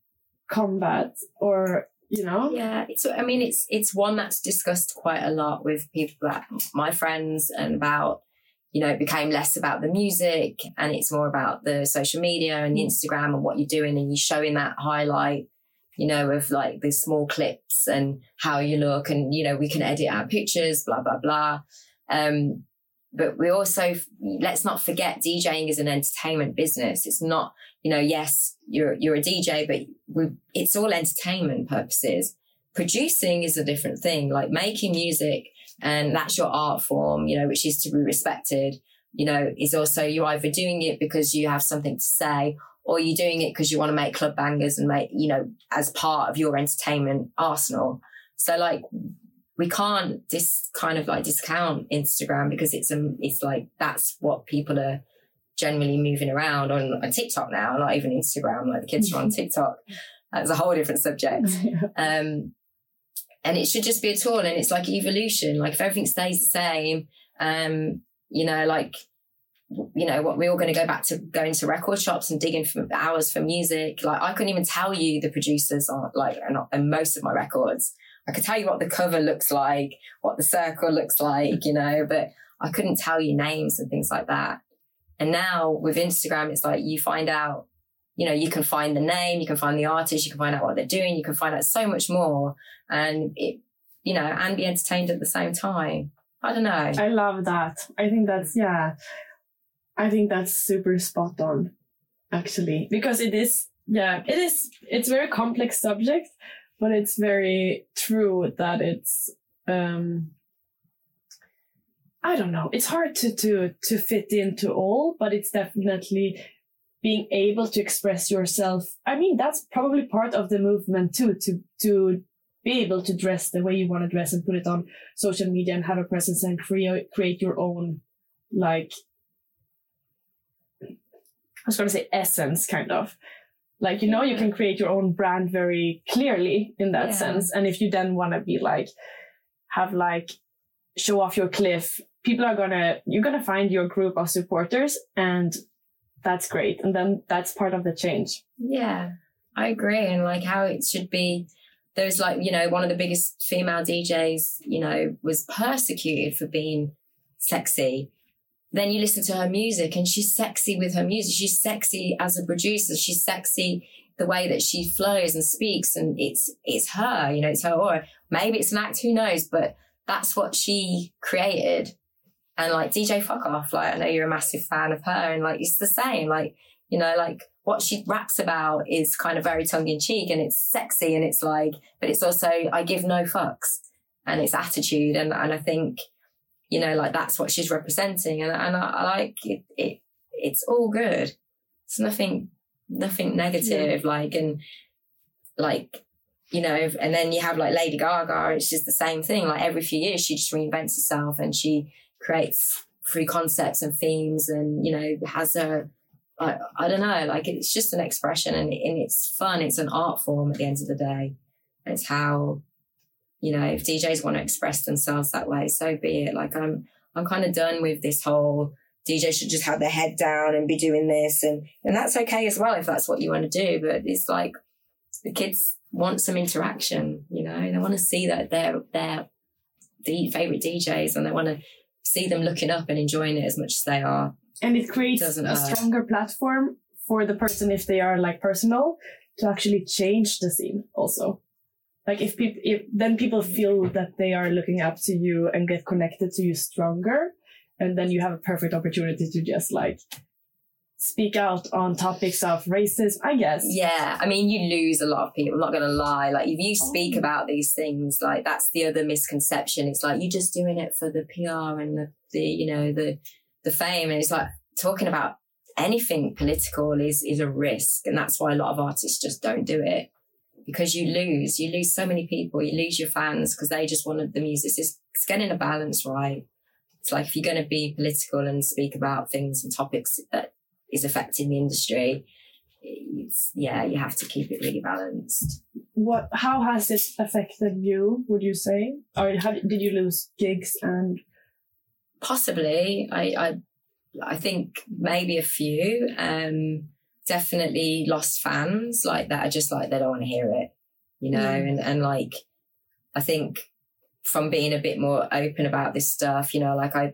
combat, or you know. Yeah, it's. I mean, it's it's one that's discussed quite a lot with people, that my friends, and about, you know, it became less about the music and it's more about the social media and the Instagram and what you're doing, and you're showing that highlight, you know, of like the small clips and how you look, and you know, we can edit our pictures, blah blah blah. Um, But we also, let's not forget, DJing is an entertainment business. It's not, you know, yes, you're you're a D J, but we, it's all entertainment purposes. Producing is a different thing, like making music, and that's your art form, you know, which is to be respected, you know, is also, you're either doing it because you have something to say, or you're doing it because you want to make club bangers and make, you know, as part of your entertainment arsenal. So like, we can't dis kind of like discount Instagram because it's a, it's like, that's what people are generally moving around on, on TikTok now, not even Instagram, like the kids are on TikTok. That's a whole different subject. Um, and it should just be a tool, and it's like evolution. Like if everything stays the same, um, you know, like, you know, what, we're all going to go back to going to record shops and digging for hours for music. Like I couldn't even tell you the producers on like, and most of my records. I could tell you what the cover looks like, what the circle looks like, you know, but I couldn't tell you names and things like that. And now with Instagram, it's like you find out, you know, you can find the name, you can find the artist, you can find out what they're doing, you can find out so much more, and it, you know, and be entertained at the same time. I don't know. I love that. I think that's, yeah, I think that's super spot on, actually, because it is, yeah, it is, it's a very complex subject. But it's very true that it's, um, I don't know, it's hard to, to, to fit into all, but it's definitely being able to express yourself. I mean, that's probably part of the movement too, to, to be able to dress the way you want to dress and put it on social media and have a presence and create, create your own, like, I was going to say essence, kind of. Like, you know, you can create your own brand very clearly in that yeah. sense. And if you then want to be like, have like, show off your cliff, people are going to, you're going to find your group of supporters, and that's great. And then that's part of the change. Yeah, I agree. And like how it should be there's like, you know, one of the biggest female D Js, you know, was persecuted for being sexy. Then you listen to her music and she's sexy with her music. She's sexy as a producer. She's sexy the way that she flows and speaks, and it's it's her, you know, it's her aura. Maybe it's an act, who knows, but that's what she created. And like, D J fuck off. Like, I know you're a massive fan of her, and like, it's the same. Like, you know, like what she raps about is kind of very tongue in cheek, and it's sexy, and it's like, but it's also, I give no fucks, and it's attitude. And, and I think, you know, like that's what she's representing. And, and I, I like it, it, it's all good. It's nothing, nothing negative. Yeah. Like, and like, you know, and then you have like Lady Gaga, it's just the same thing. Like every few years, she just reinvents herself and she creates free concepts and themes, and, you know, has her, I, I don't know, like it's just an expression, and, and it's fun. It's an art form at the end of the day. And it's how, you know, if D Js want to express themselves that way, so be it. Like I'm, I'm kind of done with this whole D J should just have their head down and be doing this, and, and that's okay as well if that's what you want to do. But it's like the kids want some interaction, you know, they want to see that they're their the favorite D Js, and they want to see them looking up and enjoying it as much as they are. And it creates Doesn't a hurt. stronger platform for the person, if they are like personal, to actually change the scene also. Like if people, if then people feel that they are looking up to you and get connected to you stronger, and then you have a perfect opportunity to just like speak out on topics of racism, I guess. Yeah, I mean, you lose a lot of people, I'm not going to lie. Like, if you speak oh. about these things, like, that's the other misconception. It's like, you're just doing it for the P R and the, the you know, the the fame. And it's like, talking about anything political is, is a risk. And that's why a lot of artists just don't do it. Because you lose, you lose so many people, you lose your fans because they just wanted the music. It's, it's getting a balance right. It's like, if you're going to be political and speak about things and topics that is affecting the industry, it's, yeah, you have to keep it really balanced. What? How has it affected you, would you say? Or how, did you lose gigs? And possibly, I, I, I think maybe a few. Um, definitely lost fans like that are just like, they don't want to hear it, you know. Mm. And and like, I think from being a bit more open about this stuff, you know, like I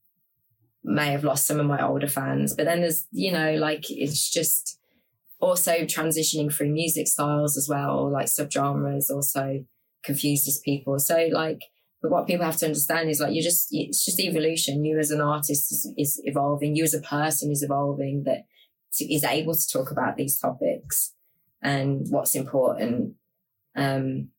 may have lost some of my older fans, but then there's, you know, like, it's just also transitioning through music styles as well, like subgenres also confuses people. So like, but what people have to understand is like, you just, it's just evolution. You as an artist is, is evolving. You as a person is evolving, that is able to talk about these topics and what's important. Um,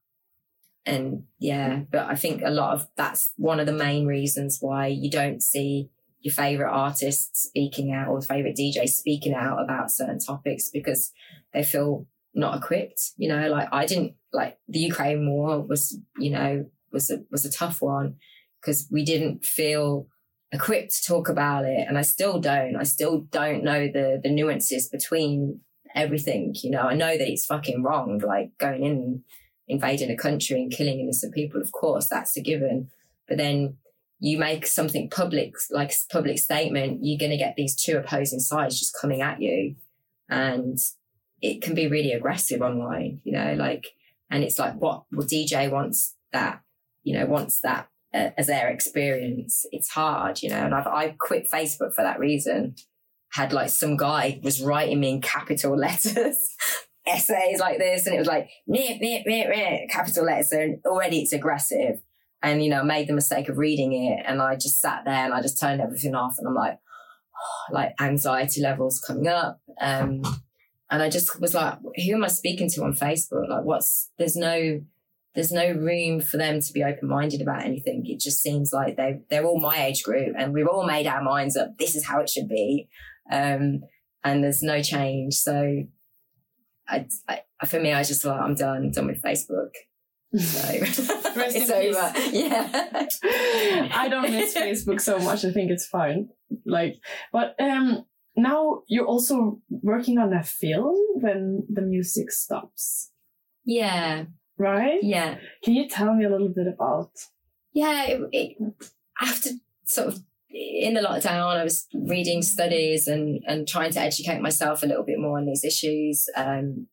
and yeah, but I think a lot of that's one of the main reasons why you don't see your favorite artists speaking out, or favorite D Js speaking out about certain topics, because they feel not equipped. You know, like I didn't, like the Ukraine war was, you know, was a, was a tough one because we didn't feel equipped to talk about it. And I still don't, I still don't know the, the nuances between everything. You know, I know that it's fucking wrong, like going in, invading a country and killing innocent people. Of course, that's a given. But then you make something public, like a public statement, you're going to get these two opposing sides just coming at you. And it can be really aggressive online, you know, like, and it's like, what, well, D J wants that, you know, wants that uh, as their experience. It's hard, you know, and I've, I quit Facebook for that reason. Had like some guy was writing me in capital letters, essays like this, and it was like, nip, nip, nip, nip, capital letters, and already it's aggressive. And, you know, I made the mistake of reading it, and I just sat there and I just turned everything off, and I'm like, oh, like anxiety levels coming up. Um, and I just was like, who am I speaking to on Facebook? Like, what's, there's no, there's no room for them to be open-minded about anything. It just seems like they, they're all my age group, and we've all made our minds up. This is how it should be. Um, and there's no change. So I, I, for me, I just like, I'm done, done with Facebook. So it's over. Yeah. I don't miss Facebook so much. I think it's fine. Like, but um, now you're also working on a film when the music stops. Yeah. Right? Yeah. Can you tell me a little bit about? Yeah. It, it, after sort of in the lockdown, I was reading studies and, and trying to educate myself a little bit more on these issues. Um,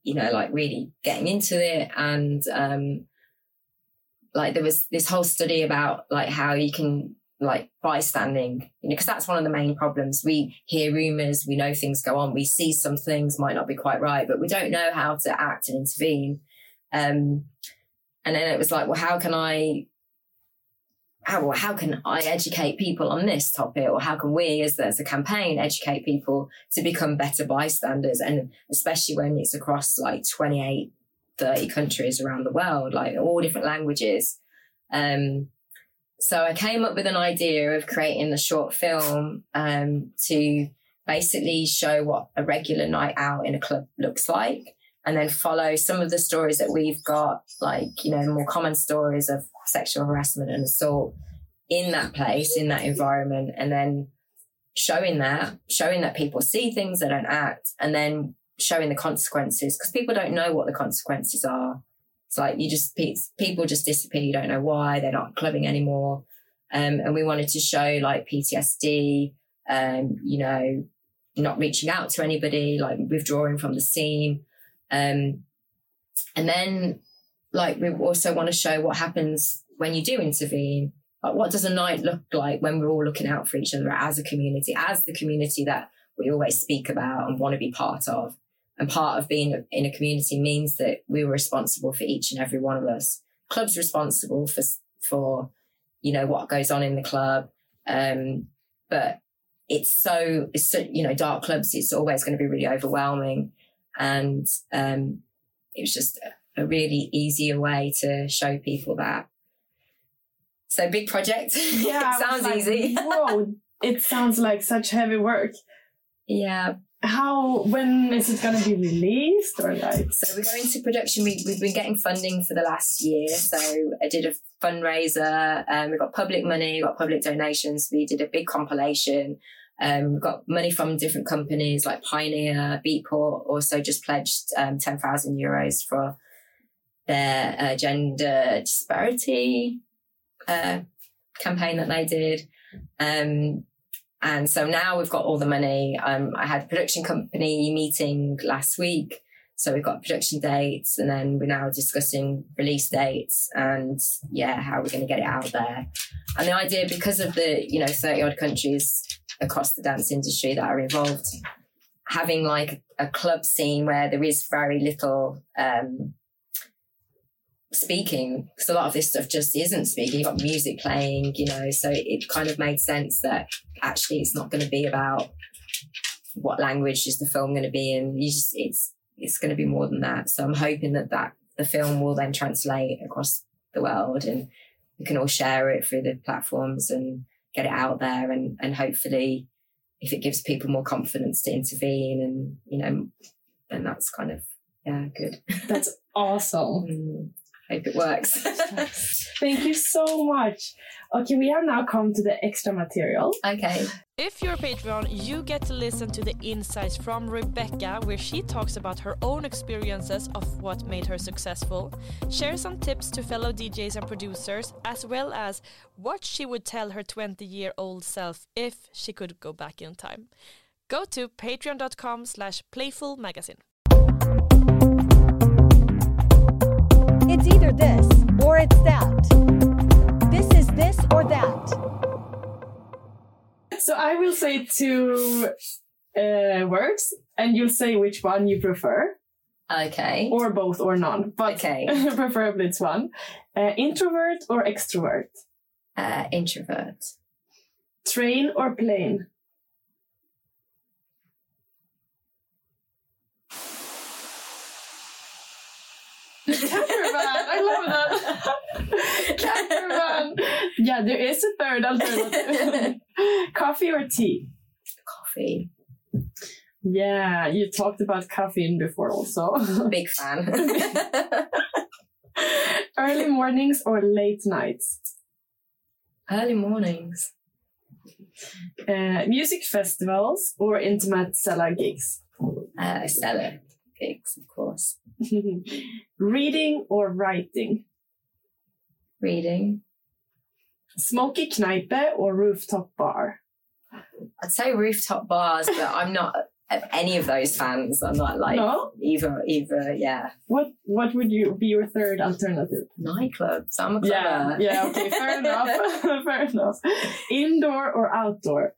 you know, like really getting into it. And um, like there was this whole study about like how you can like bystanding, you know, because that's one of the main problems. We hear rumors, we know things go on, we see some things might not be quite right, but we don't know how to act and intervene. Um, and then it was like, well, how can I, how, how can I educate people on this topic? Or how can we, as, as a campaign, educate people to become better bystanders? And especially when it's across like twenty-eight, thirty countries around the world, like all different languages. Um, So I came up with an idea of creating a short film um, to basically show what a regular night out in a club looks like, and then follow some of the stories that we've got, like, you know, more common stories of sexual harassment and assault in that place, in that environment, and then showing that, showing that people see things, they don't act, and then showing the consequences, because people don't know what the consequences are. It's like you just, people just disappear. You don't know why. They're not clubbing anymore. Um, and we wanted to show like P T S D, um, you know, not reaching out to anybody, like withdrawing from the scene. Um, and then like we also want to show what happens when you do intervene. Like what does a night look like when we're all looking out for each other as a community, as the community that we always speak about and want to be part of. And part of being in a community means that we were responsible for each and every one of us. Club's responsible for, for you know, what goes on in the club. Um, but it's so, it's so, you know, dark clubs, it's always going to be really overwhelming. And um, it was just a, a really easier way to show people that. So big project. Yeah. It sounds like, easy. Whoa, it sounds like such heavy work. Yeah. How, when is it going to be released or like? So we're going to production. We, we've been getting funding for the last year. So I did a fundraiser. Um, we got public money, got public donations. We did a big compilation. Um, we got money from different companies like Pioneer, Beatport, also just pledged um, ten thousand euros for their uh, gender disparity uh, campaign that they did. Um, And so now we've got all the money. Um, I had a production company meeting last week. So we've got production dates, and then we're now discussing release dates and, yeah, how we're going to get it out there. And the idea, because of the, you know, thirty odd countries across the dance industry that are involved, having like a club scene where there is very little um, speaking, because a lot of this stuff just isn't speaking. You've got music playing, you know, so it kind of made sense that actually it's not going to be about what language is the film going to be in. You just, it's it's going to be more than that. So I'm hoping that, that the film will then translate across the world, and we can all share it through the platforms and get it out there, and, and hopefully if it gives people more confidence to intervene, and, you know, then that's kind of, yeah, good. That's awesome. mm. Hope it works. Thank you so much. Okay, we have now come to the extra material. Okay. If you're a Patreon, you get to listen to the insights from Rebecca, where she talks about her own experiences of what made her successful, share some tips to fellow D Js and producers, as well as what she would tell her twenty-year-old self if she could go back in time. Go to patreon.com slash playful magazine. It's either this or it's that. This is this or that. So I will say two uh, words, and you'll say which one you prefer. Okay. Or both or none. But Okay. preferably it's one. Uh, introvert or extrovert? Uh, introvert. Train or plane? Campervan! I love that! Campervan! Yeah, there is a third alternative. Coffee or tea? Coffee. Yeah, you talked about caffeine before also. Big fan. Early mornings or late nights? Early mornings. Uh, music festivals or intimate cellar gigs? Uh, cellar gigs, of course. Reading or writing? Reading. Smoky Kneipe or rooftop bar? I'd say rooftop bars, but I'm not any of those fans. I'm not like No? either, either, yeah. What What would you be your third alternative? Nightclubs. I'm a clubber. Yeah, yeah, okay, fair enough. Fair enough. Indoor or outdoor?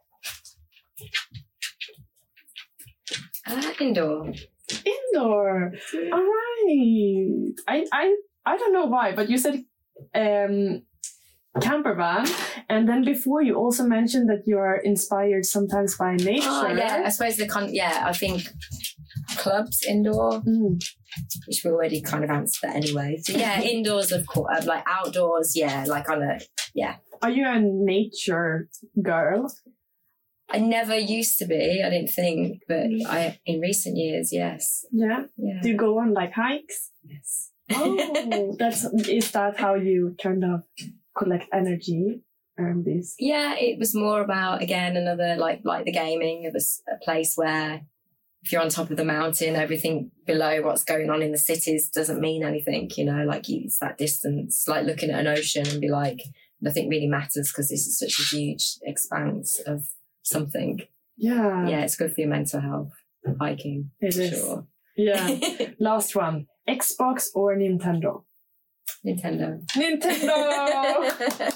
Uh, indoor. Indoor. All right. I, I, I don't know why, but you said um, camper van, and then before you also mentioned that you're inspired sometimes by nature. Oh, yeah, I suppose the con. Yeah, I think clubs indoor, Mm. which we already kind of answered that anyway. So yeah, indoors of course, like outdoors. Yeah, like on a yeah. Are you a nature girl? I never used to be. I didn't think, but I in recent years, yes. Yeah. Yeah. Do you go on like hikes? Yes. Oh, that's is that how you kind of collect energy and this? Yeah, it was more about again another like like the gaming. It was a place where if you're on top of the mountain, everything below what's going on in the cities doesn't mean anything. You know, like you, it's that distance, like looking at an ocean and be like, nothing really matters because this is such a huge expanse of something. Yeah. Yeah, it's good for your mental health. Hiking. It is. Sure. Yeah. Last one. Xbox or Nintendo? Nintendo. Nintendo!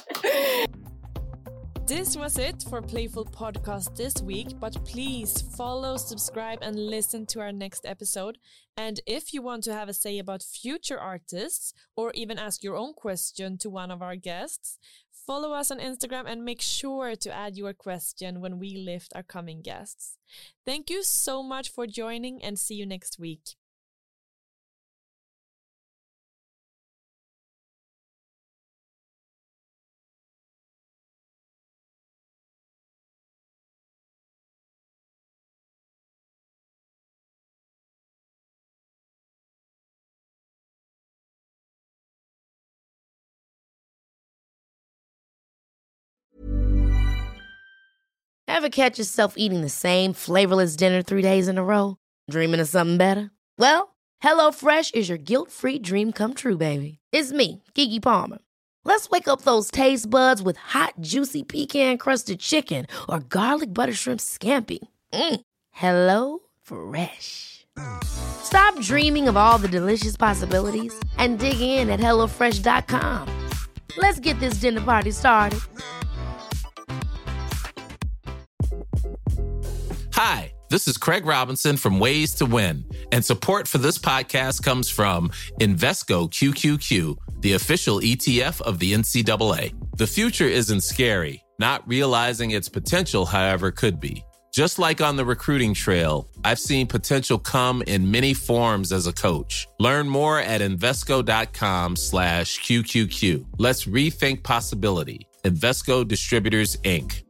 This was it for Playful Podcast this week, but please follow, subscribe, and listen to our next episode. And if you want to have a say about future artists or even ask your own question to one of our guests, follow us on Instagram and make sure to add your question when we lift our coming guests. Thank you so much for joining and see you next week. Ever catch yourself eating the same flavorless dinner three days in a row? Dreaming of something better? Well, HelloFresh is your guilt-free dream come true, baby. It's me, Keke Palmer. Let's wake up those taste buds with hot, juicy pecan-crusted chicken or garlic butter shrimp scampi. Mm. Hello Fresh. Stop dreaming of all the delicious possibilities and dig in at hello fresh dot com. Let's get this dinner party started. Hi, this is Craig Robinson from Ways to Win, and support for this podcast comes from Invesco Q Q Q, the official E T F of the N C double A. The future isn't scary. Not realizing its potential, however, could be. Just like on the recruiting trail, I've seen potential come in many forms as a coach. Learn more at Invesco.com slash QQQ. Let's rethink possibility. Invesco Distributors, Incorporated.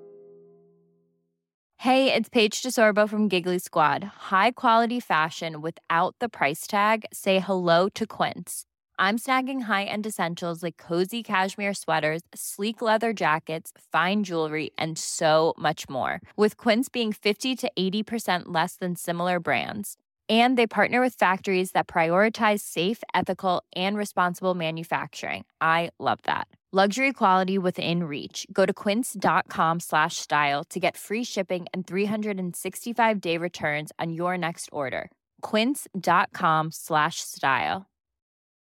Hey, it's Paige DeSorbo from Giggly Squad. High quality fashion without the price tag. Say hello to Quince. I'm snagging high-end essentials like cozy cashmere sweaters, sleek leather jackets, fine jewelry, and so much more. With Quince being fifty to eighty percent less than similar brands. And they partner with factories that prioritize safe, ethical, and responsible manufacturing. I love that. Luxury quality within reach. Go to quince.com slash style to get free shipping and three sixty-five day returns on your next order. Quince.com slash style.